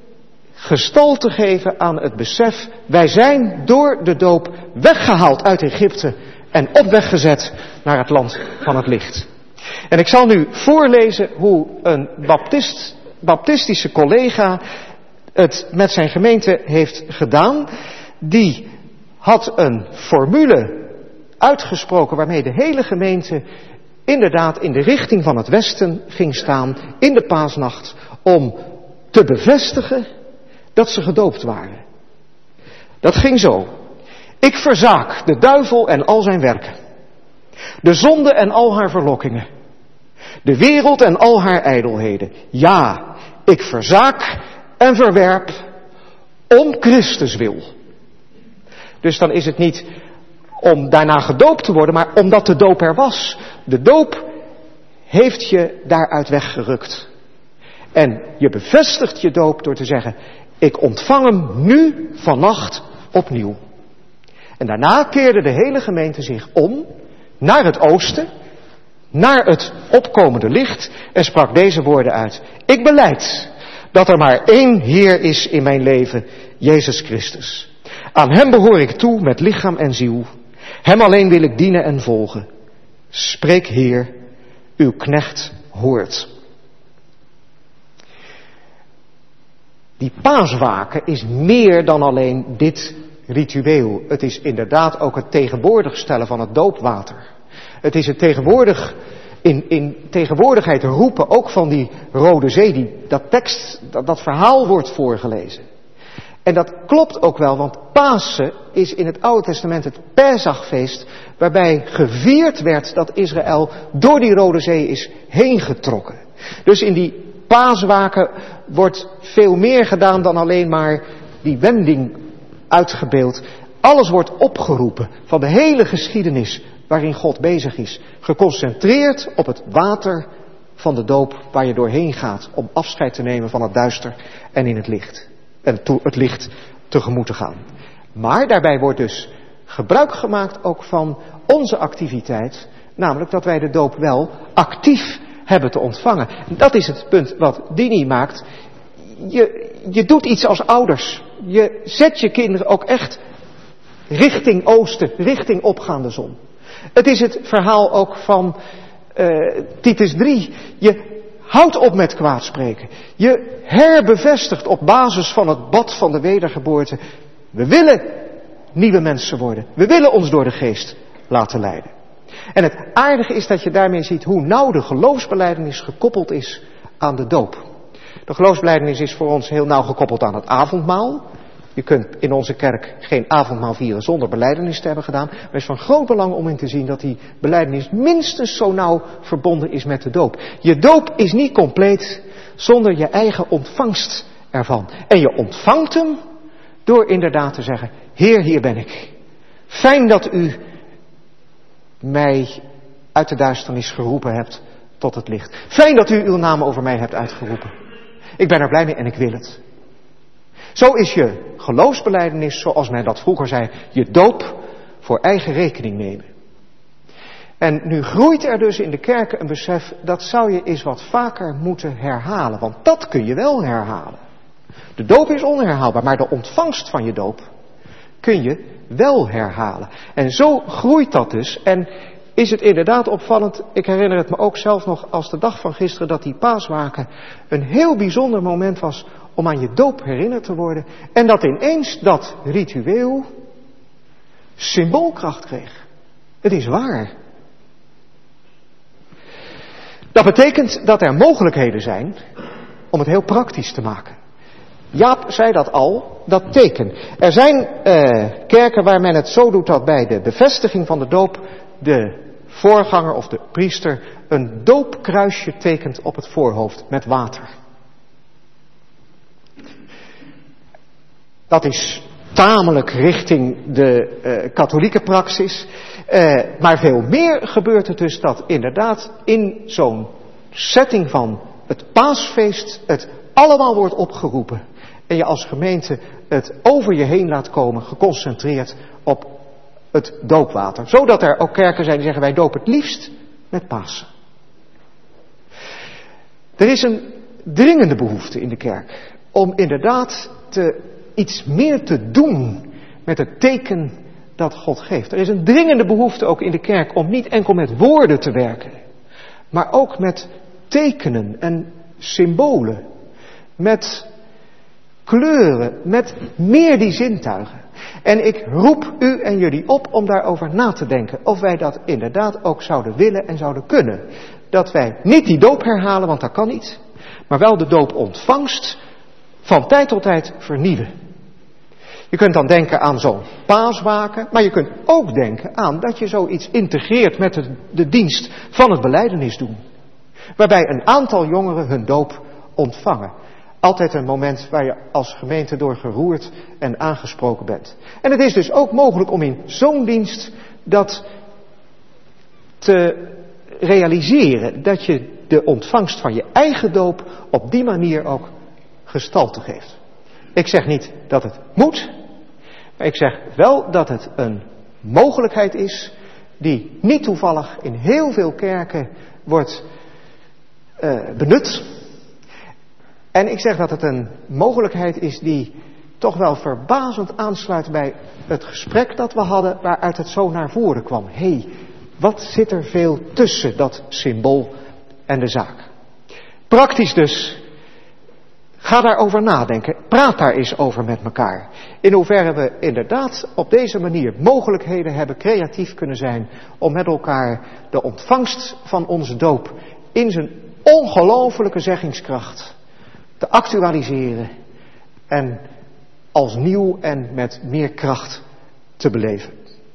gestalte geven aan het besef, wij zijn door de doop weggehaald uit Egypte en op weg gezet naar het land van het licht. En ik zal nu voorlezen hoe een baptist, baptistische collega het met zijn gemeente heeft gedaan. Die had een formule uitgesproken waarmee de hele gemeente inderdaad in de richting van het westen ging staan in de paasnacht om te bevestigen dat ze gedoopt waren. Dat ging zo. Ik verzaak de duivel en al zijn werken. De zonde en al haar verlokkingen. De wereld en al haar ijdelheden. Ja, ik verzaak en verwerp om Christus wil. Dus dan is het niet om daarna gedoopt te worden, maar omdat de doop er was. De doop heeft je daaruit weggerukt. En je bevestigt je doop door te zeggen, ik ontvang hem nu vannacht opnieuw. En daarna keerde de hele gemeente zich om naar het oosten, naar het opkomende licht en sprak deze woorden uit. Ik belijd dat er maar één Heer is in mijn leven, Jezus Christus. Aan hem behoor ik toe met lichaam en ziel. Hem alleen wil ik dienen en volgen. Spreek, Heer, uw knecht hoort. Die paaswaken is meer dan alleen dit ritueel. Het is inderdaad ook het tegenwoordig stellen van het doopwater. Het is het tegenwoordig, in, in tegenwoordigheid roepen ook van die Rode Zee. Die, dat tekst, dat, dat verhaal wordt voorgelezen. En dat klopt ook wel, want Pasen is in het Oude Testament het Pesachfeest, waarbij gevierd werd dat Israël door die Rode Zee is heen getrokken. Dus in die paaswaken wordt veel meer gedaan dan alleen maar die wending uitgebeeld. Alles wordt opgeroepen van de hele geschiedenis waarin God bezig is. Geconcentreerd op het water van de doop waar je doorheen gaat om afscheid te nemen van het duister en in het licht. En to, het licht tegemoet te gaan. Maar daarbij wordt dus gebruik gemaakt ook van onze activiteit. Namelijk dat wij de doop wel actief hebben te ontvangen. Dat is het punt wat Dini maakt. Je, je doet iets als ouders. Je zet je kinderen ook echt richting oosten, richting opgaande zon. Het is het verhaal ook van uh, Titus drie. Je houdt op met kwaadspreken. Je herbevestigt op basis van het bad van de wedergeboorte. We willen nieuwe mensen worden. We willen ons door de geest laten leiden. En het aardige is dat je daarmee ziet hoe nauw de geloofsbelijdenis gekoppeld is aan de doop. De geloofsbelijdenis is voor ons heel nauw gekoppeld aan het avondmaal. Je kunt in onze kerk geen avondmaal vieren zonder belijdenis te hebben gedaan. Maar het is van groot belang om in te zien dat die belijdenis minstens zo nauw verbonden is met de doop. Je doop is niet compleet zonder je eigen ontvangst ervan. En je ontvangt hem door inderdaad te zeggen, Heer, hier ben ik. Fijn dat u mij uit de duisternis geroepen hebt tot het licht. Fijn dat u uw naam over mij hebt uitgeroepen. Ik ben er blij mee en ik wil het. Zo is je geloofsbelijdenis, zoals men dat vroeger zei, je doop voor eigen rekening nemen. En nu groeit er dus in de kerken een besef, dat zou je eens wat vaker moeten herhalen. Want dat kun je wel herhalen. De doop is onherhaalbaar, maar de ontvangst van je doop kun je wel herhalen. En zo groeit dat dus. En is het inderdaad opvallend, ik herinner het me ook zelf nog als de dag van gisteren, dat die paaswaken een heel bijzonder moment was om aan je doop herinnerd te worden. En dat ineens dat ritueel symboolkracht kreeg. Het is waar. Dat betekent dat er mogelijkheden zijn om het heel praktisch te maken. Jaap zei dat al, dat teken. Er zijn eh, kerken waar men het zo doet dat bij de bevestiging van de doop de voorganger of de priester een doopkruisje tekent op het voorhoofd met water. Dat is tamelijk richting de uh, katholieke praxis. Uh, maar veel meer gebeurt het dus dat inderdaad in zo'n setting van het paasfeest het allemaal wordt opgeroepen. En je als gemeente het over je heen laat komen, geconcentreerd op het doopwater. Zodat er ook kerken zijn die zeggen, wij dopen het liefst met Pasen. Er is een dringende behoefte in de kerk om inderdaad te, iets meer te doen met het teken dat God geeft. Er is een dringende behoefte ook in de kerk om niet enkel met woorden te werken, maar ook met tekenen en symbolen, met kleuren, met meer die zintuigen. En ik roep u en jullie op om daarover na te denken. Of wij dat inderdaad ook zouden willen en zouden kunnen. Dat wij niet die doop herhalen, want dat kan niet. Maar wel de doopontvangst van tijd tot tijd vernieuwen. Je kunt dan denken aan zo'n paaswaken. Maar je kunt ook denken aan dat je zoiets integreert met de, de dienst van het belijdenis doen. Waarbij een aantal jongeren hun doop ontvangen. Altijd een moment waar je als gemeente door geroerd en aangesproken bent. En het is dus ook mogelijk om in zo'n dienst dat te realiseren. Dat je de ontvangst van je eigen doop op die manier ook gestalte geeft. Ik zeg niet dat het moet. Maar ik zeg wel dat het een mogelijkheid is die niet toevallig in heel veel kerken wordt uh, benut. En ik zeg dat het een mogelijkheid is die toch wel verbazend aansluit bij het gesprek dat we hadden, waaruit het zo naar voren kwam. Hé, hey, wat zit er veel tussen dat symbool en de zaak? Praktisch dus, ga daarover nadenken, praat daar eens over met elkaar. In hoeverre we inderdaad op deze manier mogelijkheden hebben creatief kunnen zijn om met elkaar de ontvangst van onze doop in zijn ongelofelijke zeggingskracht te actualiseren en als nieuw en met meer kracht te beleven.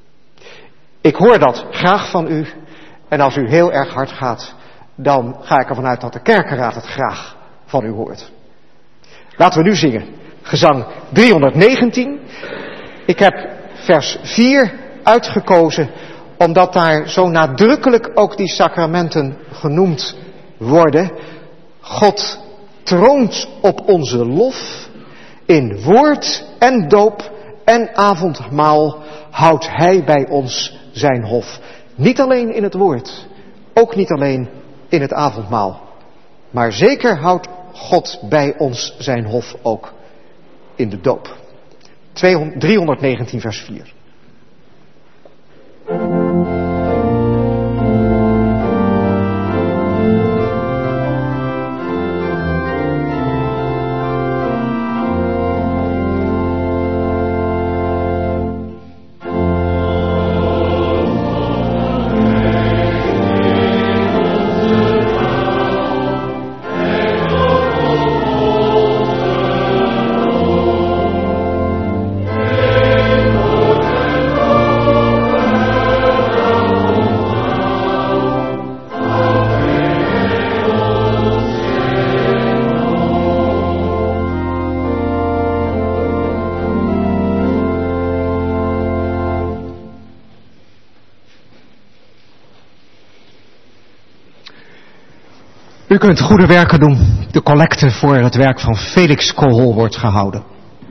Ik hoor dat graag van u en als u heel erg hard gaat, dan ga ik ervan uit dat de kerkenraad het graag van u hoort. Laten we nu zingen. Gezang driehonderdnegentien. Ik heb vers vier uitgekozen omdat daar zo nadrukkelijk ook die sacramenten genoemd worden. God troont op onze lof, in woord en doop en avondmaal houdt Hij bij ons zijn hof. Niet alleen in het woord, ook niet alleen in het avondmaal. Maar zeker houdt God bij ons zijn hof ook in de doop. driehonderdnegentien vers vier. Oh U kunt goede werken doen. De collecte voor het werk van Felix Kool wordt gehouden.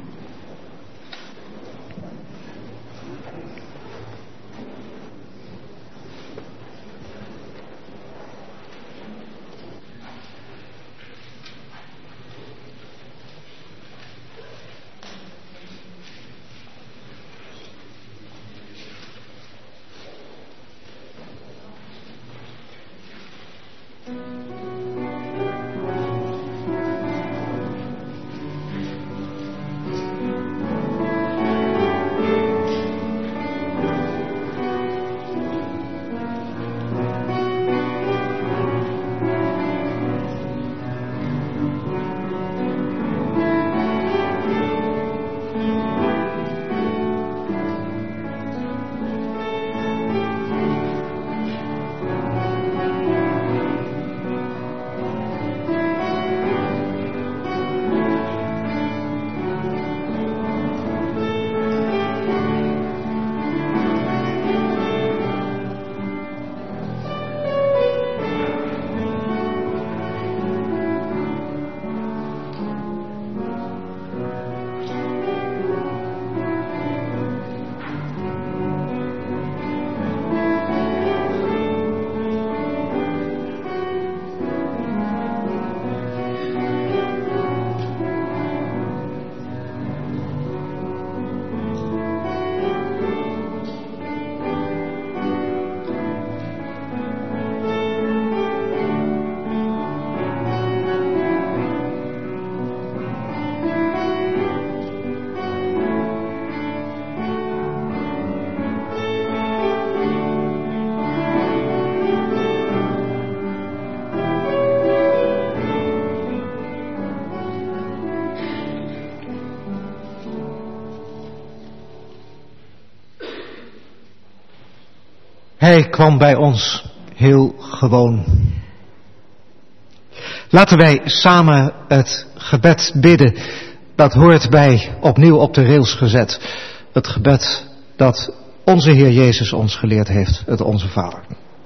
Hij kwam bij ons heel gewoon. Laten wij samen het gebed bidden. Dat hoort bij opnieuw op de rails gezet. Het gebed dat onze Heer Jezus ons geleerd heeft. Het Onze Vader.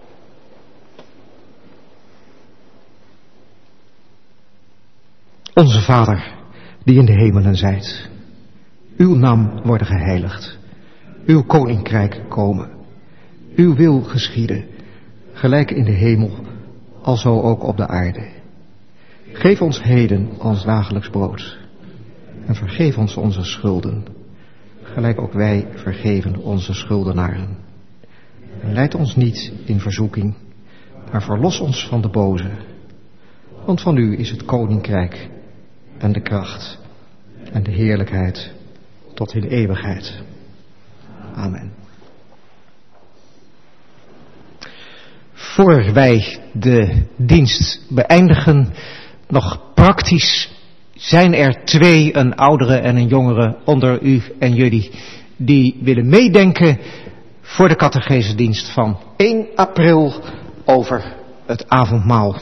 Onze Vader, die in de hemelen zijt. Uw naam worden geheiligd. Uw koninkrijk komen. Uw wil geschieden, gelijk in de hemel, alzo ook op de aarde. Geef ons heden ons dagelijks brood. En vergeef ons onze schulden, gelijk ook wij vergeven onze schuldenaren. En leid ons niet in verzoeking, maar verlos ons van de boze. Want van u is het koninkrijk en de kracht en de heerlijkheid tot in eeuwigheid. Amen. Voor wij de dienst beëindigen, nog praktisch, zijn er twee, een oudere en een jongere, onder u en jullie, die willen meedenken voor de catechesedienst van één april over het avondmaal.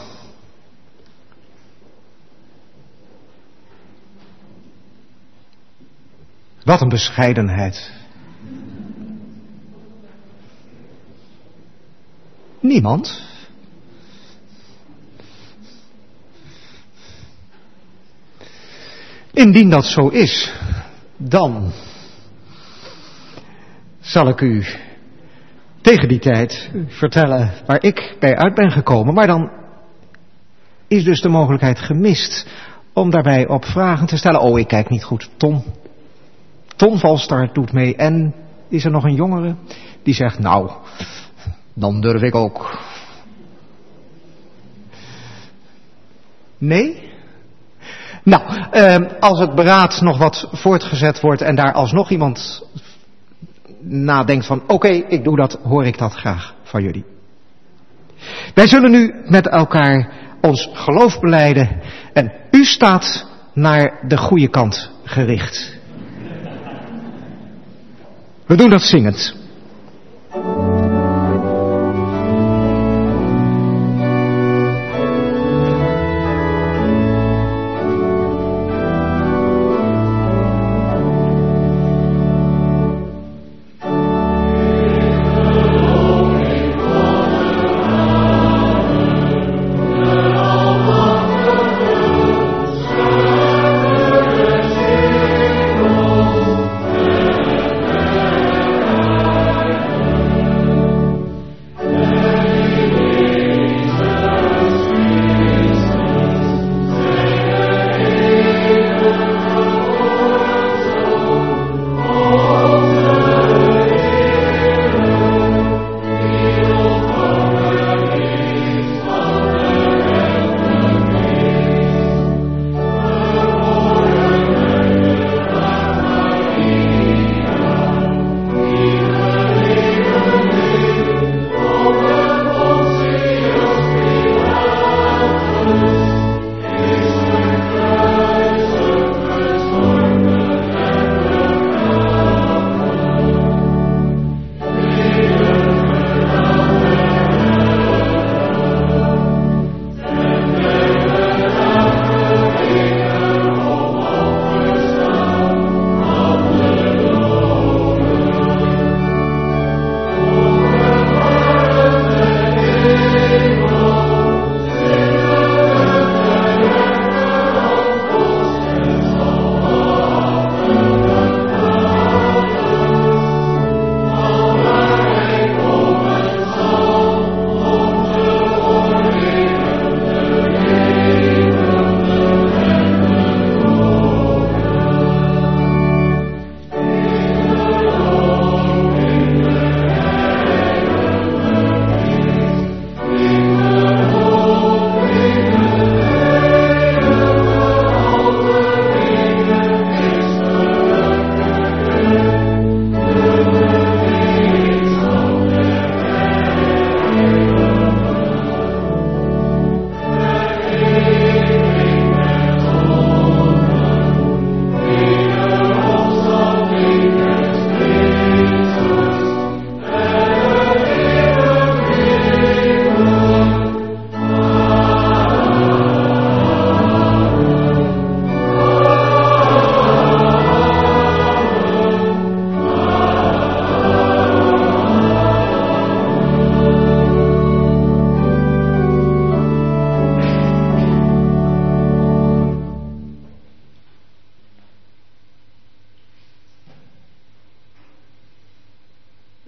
Wat een bescheidenheid. Niemand? Indien dat zo is, dan zal ik u tegen die tijd vertellen waar ik bij uit ben gekomen. Maar dan is dus de mogelijkheid gemist om daarbij op vragen te stellen. Oh, ik kijk niet goed. Ton. Ton Valstart doet mee. En is er nog een jongere die zegt, nou, dan durf ik ook. Nee? Nou, eh, als het beraad nog wat voortgezet wordt en daar alsnog iemand nadenkt van, oké, okay, ik doe dat, hoor ik dat graag van jullie. Wij zullen nu met elkaar ons geloof belijden en u staat naar de goede kant gericht. We doen dat zingend. Oh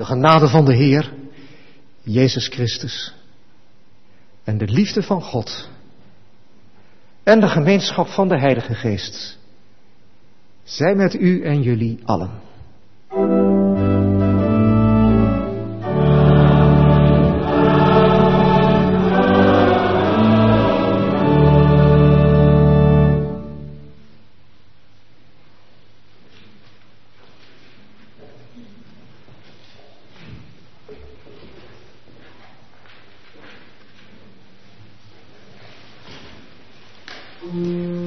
De genade van de Heer, Jezus Christus, en de liefde van God en de gemeenschap van de Heilige Geest zij met u en jullie allen. Mm.